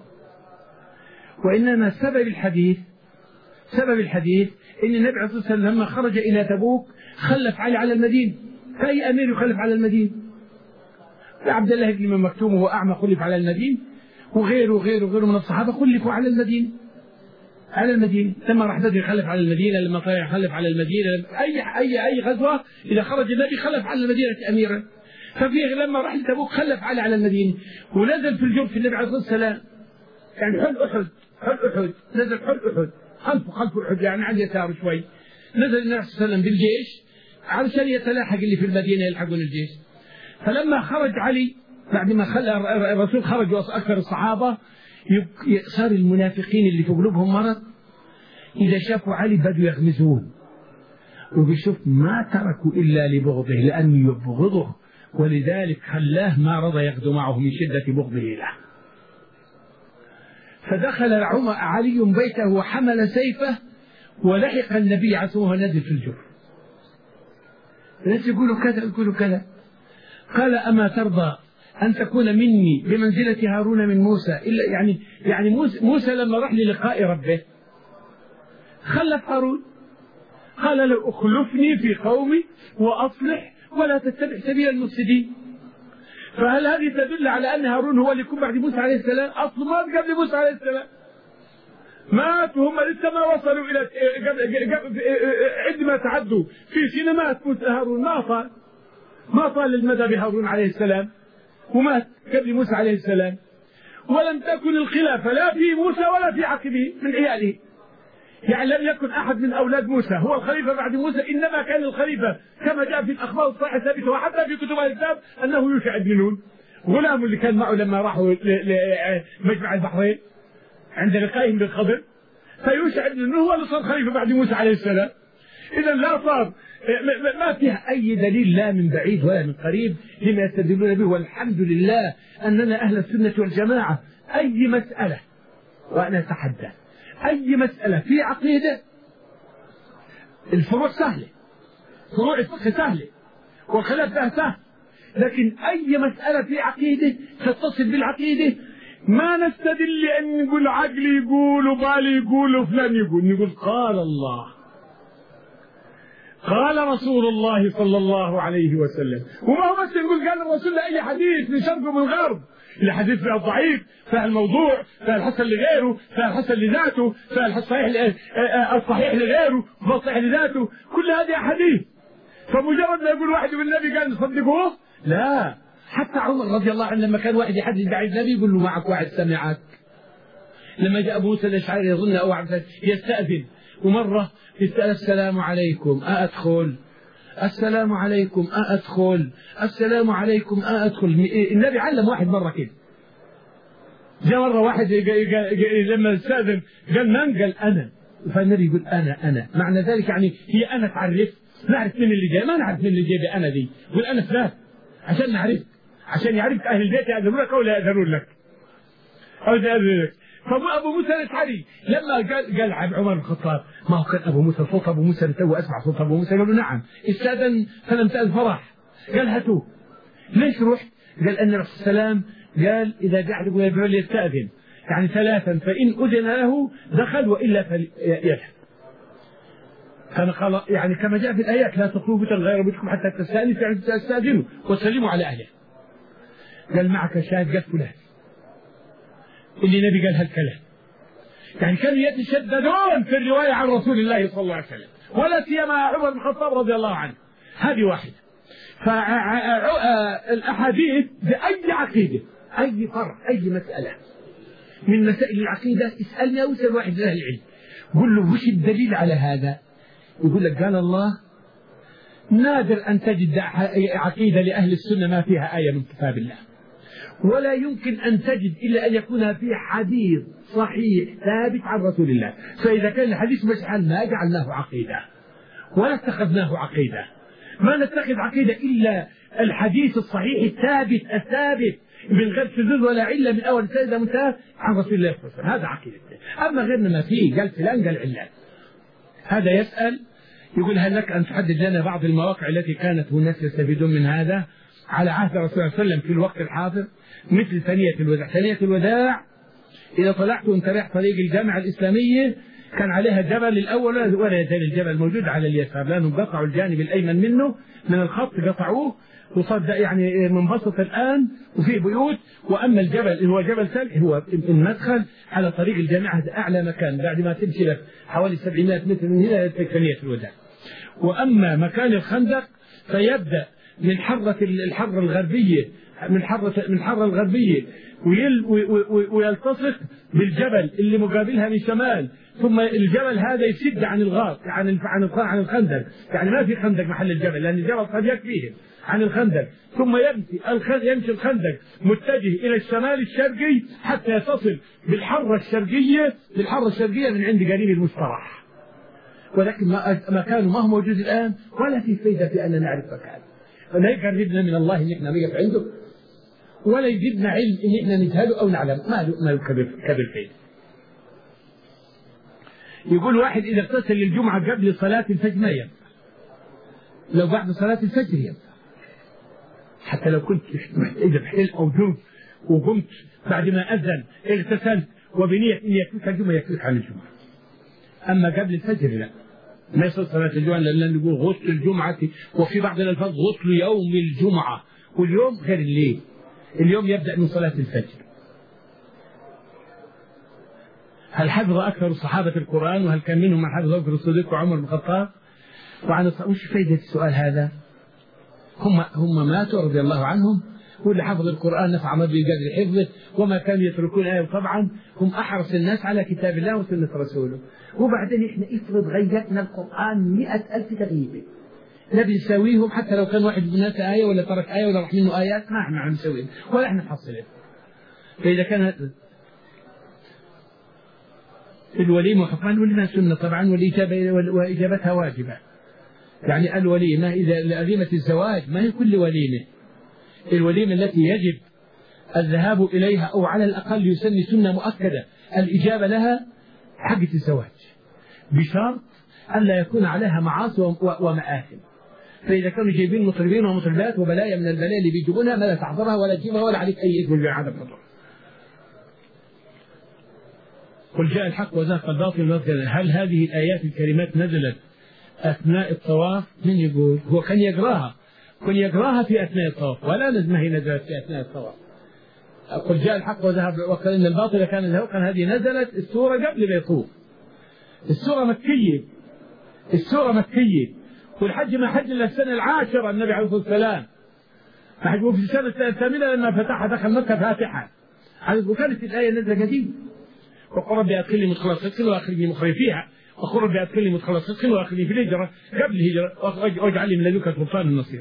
وإنما سبب الحديث سبب الحديث إن النبي عليه الصلاة والسلام لما خرج إلى تبوك خلف علي على المدينة، كأي أمير يخلف على المدينة. عبد الله بن مكتوم وهو أعمى خلف على المدينة، وغيره وغيره وغيره من الصحابة خلفوا على المدينة على المدينة. لما راح بدر خلف على المدينة، لما طلع خلف على المدينة، أي أي أي غزوة إذا خرج النبي خلف على المدينة أميرا. ففي لما راح لتبوك خلف علي على المدينة، ونزل في الجرف النبي عليه الصلاة والسلام، يعني حل أحد حل أحد نزل حل أحد خلفه خلف أحد، يعني عن يساره شوي. نزل النبي صلى الله عليه وسلم بالجيش علشان يتلاحق اللي في المدينة يلحقون الجيش. فلما خرج علي بعد ما خلى الرسول خرج وأكثر الصحابة، صار المنافقين اللي في قلوبهم مرض إذا شافوا علي بدوا يغمزون، وبيشوف ما تركوا إلا لبغضه، لأنه يبغضه ولذلك خلاه ما رضى يغدو معه من شدة بغضه له. فدخل علي بيته وحمل سيفه ولحق النبي عليه الصلاة والسلام نزل في الجر. الناس يقولوا كذا يقولوا كذا. قال أما ترضى أن تكون مني بمنزلة هارون من موسى؟ إلا يعني يعني موسى, موسى لما راح للقاء ربه خلف هارون، قال له اخلفني في قومي وأصلح ولا تتبع سبيل المفسدين. فهل هذه تدل على أن هارون هو اللي يكون بعد موسى عليه السلام؟ أصل مات قبل موسى عليه السلام، مات وهم لسه ما وصلوا إلى عندما تعدوا في سينا مات موسى هارون، ما طال ما طال المدى بهارون عليه السلام، ومات قبل موسى عليه السلام. ولم تكن الخلافة لا في موسى ولا في عقبه من عياله، يعني لم يكن أحد من أولاد موسى هو الخليفة بعد موسى، إنما كان الخليفة كما جاء في الأخبار الصحيحة الثابتة وحتى في كتب الكتاب أنه يوشع بن نون، غلام اللي كان معه لما راحوا لمجمع البحرين عند لقائهم بالخضر، فيوشع بن نون هو اللي صار خليفة بعد موسى عليه السلام. إذا لا صار ما فيها أي دليل لا من بعيد ولا من قريب لما يستدلون به. والحمد لله أننا أهل السنة والجماعة أي مسألة، وأنا أتحدث أي مسألة في عقيدة الفروع سهلة، فروع الفقه سهلة والخلاف فيها سهل، لكن أي مسألة في عقيدة تتصل بالعقيدة ما نستدل أن نقول عقلي يقول وبالي يقول وفلان يقول، نقول قال الله قال رسول الله صلى الله عليه وسلم. وما هو بس يقول قال الرسول لأي حديث من شرق ومن غرب، الحديث فيها الضعيف، فيها الموضوع، فيها الحسن لغيره، فيها الحسن لذاته، فيها الصحيح الصحيح لغيره، والصحيح لذاته، كل هذه أحاديث. فمجرد ما يقول واحد من النبي قال نصدقوه؟ لا. حتى عمر رضي الله عنه لما كان واحد يحدث بعد النبي يقول له معك واحد سمعك. لما جاء أبو موسى الأشعري يظن أو يستأذن، ومرة يسأل السلام عليكم أأدخل، السلام عليكم أأدخل، السلام عليكم أأدخل. النبي علم واحد مرة كده. جاء مرة واحد لما استأذن قال من؟ قال أنا. فالنبي يقول أنا أنا، معنى ذلك يعني هي أنا تعرف، نعرف من اللي جاي، ما نعرف من اللي جاي بأنا دي، يقول أنا فلان عشان نعرف، عشان يعرف أهل البيت يأذنون لك أو لا يأذنون لك أو يأذنون لك. فأبو موسى الأشعري لما قال قال عمر بن الخطاب ما هو كان أبو موسى صوت أبو موسى تو أسمع صوت أبو موسى، قالوا نعم. استأذن فلم تأذن فرح، قال هاتوه. ليش رحت؟ قال أن الرسول صلى الله عليه وسلم قال إذا جاء أحدكم يدعو ليستأذن يعني ثلاثا، فإن أذن له دخل وإلا فليذهب. كان قال يعني كما جاء في الآيات لا تطلبوا بيتا غير بيتكم حتى تستأنسوا يعني تستأذنوا وسلموا على أهله. قال معك شاهد؟ قال فلان اللي النبي قال هالكلام. يعني كانوا يتشددون في الرواية عن رسول الله صلى الله عليه وسلم، ولا سيما عمر بن الخطاب رضي الله عنه. هذه واحدة. فالأحاديث بأي عقيدة، أي فرع، أي مسألة من مسائل العقيدة اسألني أو اسأل واحد من أهل العلم قل له وش الدليل على هذا؟ يقول لك قال الله. نادر أن تجد عقيدة لأهل السنة ما فيها آية من كتاب الله، ولا يمكن أن تجد إلا أن يكون فيه حديث صحيح ثابت عن رسول الله. فإذا كان الحديث مشحن ما جعلناه عقيدة ولا اتخذناه عقيدة. ما نتخذ عقيدة إلا الحديث الصحيح الثابت الثابت من غير شذوذ ولا علة من أول سنة منتهى عن رسول الله صلى الله عليه وسلم. هذا عقيدة. أما غيرنا ما فيه قال فلان قال علان. هذا يسأل يقول هل لك أن تحدد لنا بعض المواقع التي كانت الناس يستفيدون من هذا على عهد الرسول صلى الله عليه وسلم في الوقت الحاضر، مثل ثانية الوداع. ثانية الوداع إذا طلعت وانت رايح طريق الجامعة الإسلامية كان عليها جبل الأول ولا يزال الجبل موجود على اليسار، لأنهم قطعوا الجانب الأيمن منه من الخط قطعوه وصد يعني منبسط الآن وفيه بيوت. وأما الجبل هو جبل سلح هو المدخل على طريق الجامعة أعلى مكان بعد ما تمشي لك حوالي سبعمائة متر من هنا ثانية الوداع. وأما مكان الخندق فيبدأ من حرة الحرة الغربية من حرة من الحرة الغربية ويلتصق بالجبل اللي مقابلها من شمال، ثم الجبل هذا يسد عن الغار عن عن عن الخندق، يعني ما في خندق محل الجبل لأن الجبل قد يكفيهم عن الخندق. ثم يمشي يمشي الخندق متجه إلى الشمال الشرقي حتى يتصل بالحرة الشرقية بالحرة الشرقية من عند قريب المصطلح. ولكن مكانه ما هو موجود الآن ولا في فائدة في أن نعرف مكانه. فلا يقربنا من الله إن إحنا نقف عنده ولا يجيبنا علم إن إحنا نجهله أو نعلم، ما له ما له كبر فائدة. يقول واحد إذا اغتسل الجمعة قبل صلاة الفجر ما ينفع، لو بعد صلاة الفجر ينفع، حتى لو كنت إذا بحيل أو جنب وقمت بعد ما أذن اغتسلت وبنية إن يكفيك الجمعة يكفيك عن الجمعة. أما قبل الفجر لا، ما يصل صلاة الجمعة لأن نقول غسل الجمعة، وفي بعض الألفاظ غسل يوم الجمعة، واليوم غير الليل، اليوم يبدأ من صلاة الفجر. هل حفظ أكثر الصحابة القرآن وهل كان منهم من حفظ أكثر الصديق وعمر بن الخطاب؟ وعن وش فائدة السؤال هذا؟ هم هم ماتوا رضي الله عنهم، واللي حفظ القرآن نفع ما بقدر حفظه وما كانوا يتركون آية. طبعا هم أحرص الناس على كتاب الله وسنة رسوله. وبعدين إحنا افرض غيرنا القرآن مئة ألف تغيير نبي نسويهم، حتى لو كان واحد من الناس آية ولا ترك آية ولا راح منه آيات ما احنا عم نسويهم ولا احنا نحصلهم. فإذا كان الوليمة وحكمان الوليمة سنة طبعا، والإجابة وإجابتها واجبة. يعني الوليمة إذا لأذيمة الزواج ما هي كل وليمة، الوليمة التي يجب الذهاب إليها أو على الأقل يسمي سنة مؤكدة الإجابة لها حقة الزواج، بشرط أن لا يكون عليها معاصي ومآثم. فإذا كانوا جايبين مطربين ومطربات وبلايا من البلايا اللي بيجيبونها ما لا تحضرها ولا تجيبها ولا عليك أي إثم بعدم حضور. قل جاء الحق وزهق الباطل. هل هذه الآيات الكريمات نزلت أثناء الطواف من يقول؟ هو كان يقراها كان يقراها في أثناء الطواف، ولا ما هي نزلت في أثناء الطواف. قل جاء الحق وذهب وقال إن الباطل كان زهوقا، هذه نزلت السورة قبل ما يطوف. السورة مكية السورة مكية والحج ما حج إلا السنة العاشرة النبي عليه الصلاة والسلام، حج في السنة الثامنة لما فتح دخل مكة فاتحة، وكانت الآية نزلة قديمة. وقل ربي أدخلني مدخل صدق وأخرجني مخرج فيها، وقل ربي أدخلني مدخل صدق وأخرجني في الهجرة قبل الهجرة واجعل لي من لدنك سلطان النصير.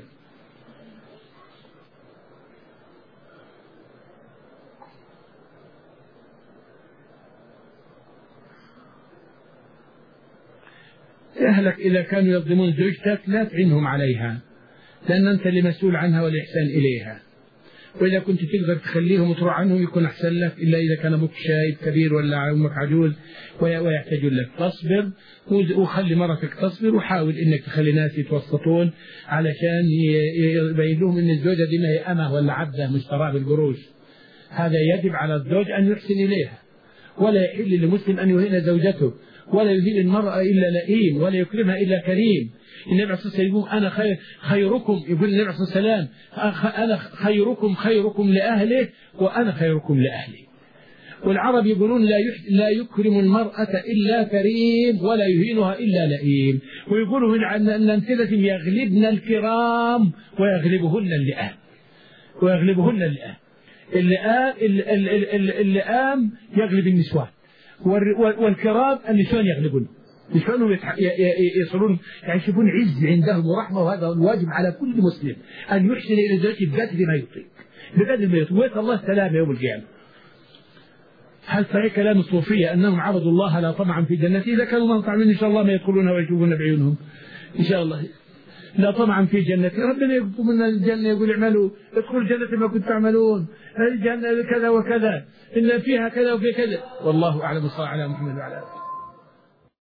أهلك إذا كانوا يظلمون زوجتك لا تعينهم عليها، لأن أنت اللي مسؤول عنها والإحسان إليها. وإذا كنت تقدر تخليهم وتروح عنهم يكون أحسن لك، إلا إذا كان أبوك شايب كبير ولا أمك عجوز ويحتاجون لك. تصبر وخلي مرتك تصبر، وحاول إنك تخلي ناس يتوسطون علشان يبين لهم إن الزوجة دي ما هي أمه ولا عبده مشتراه بالقروش. هذا يجب على الزوج أن يحسن إليها، ولا يحل لمسلم أن يهين زوجته، ولا يهين المرأة إلا لئيم، ولا يكرمها إلا كريم. النبي عليه الصلاة والسلام يقول أنا خير خيركم يقول النبي عليه الصلاة والسلام أنا خيركم خيركم لأهله وأنا خيركم لأهلي. والعرب يقولون لا لا يكرم المرأة إلا كريم ولا يهينها إلا لئيم، ويقولوا من أن أمثلة يغلبن الكرام ويغلبهن اللئام ويغلبهن اللئام. اللئام اللئام يغلب النسوان، والكرام النسوان يغلبون. نسوانهم يصلون يعيشون عز عندهم ورحمة، وهذا الواجب على كل مسلم أن يحسن إلى زوجته بقدر ما يطيق بقدر ما يطيق ويسأل الله السلامة يوم القيامة. هل صحيح كلام الصوفية أنهم عبدوا الله لا طمعا في جنته؟ إذا كانوا ما طمعين إن شاء الله ما يدخلونها ويشوفون بعيونهم إن شاء الله. لا طمعا في جنته، ربنا يكتب من الجنة يقول اعملوا ادخلوا الجنة ما كنتم تعملون، الجنة كذا وكذا إن فيها كذا وفي كذا. والله أعلم. صلى على محمد وعلى آله.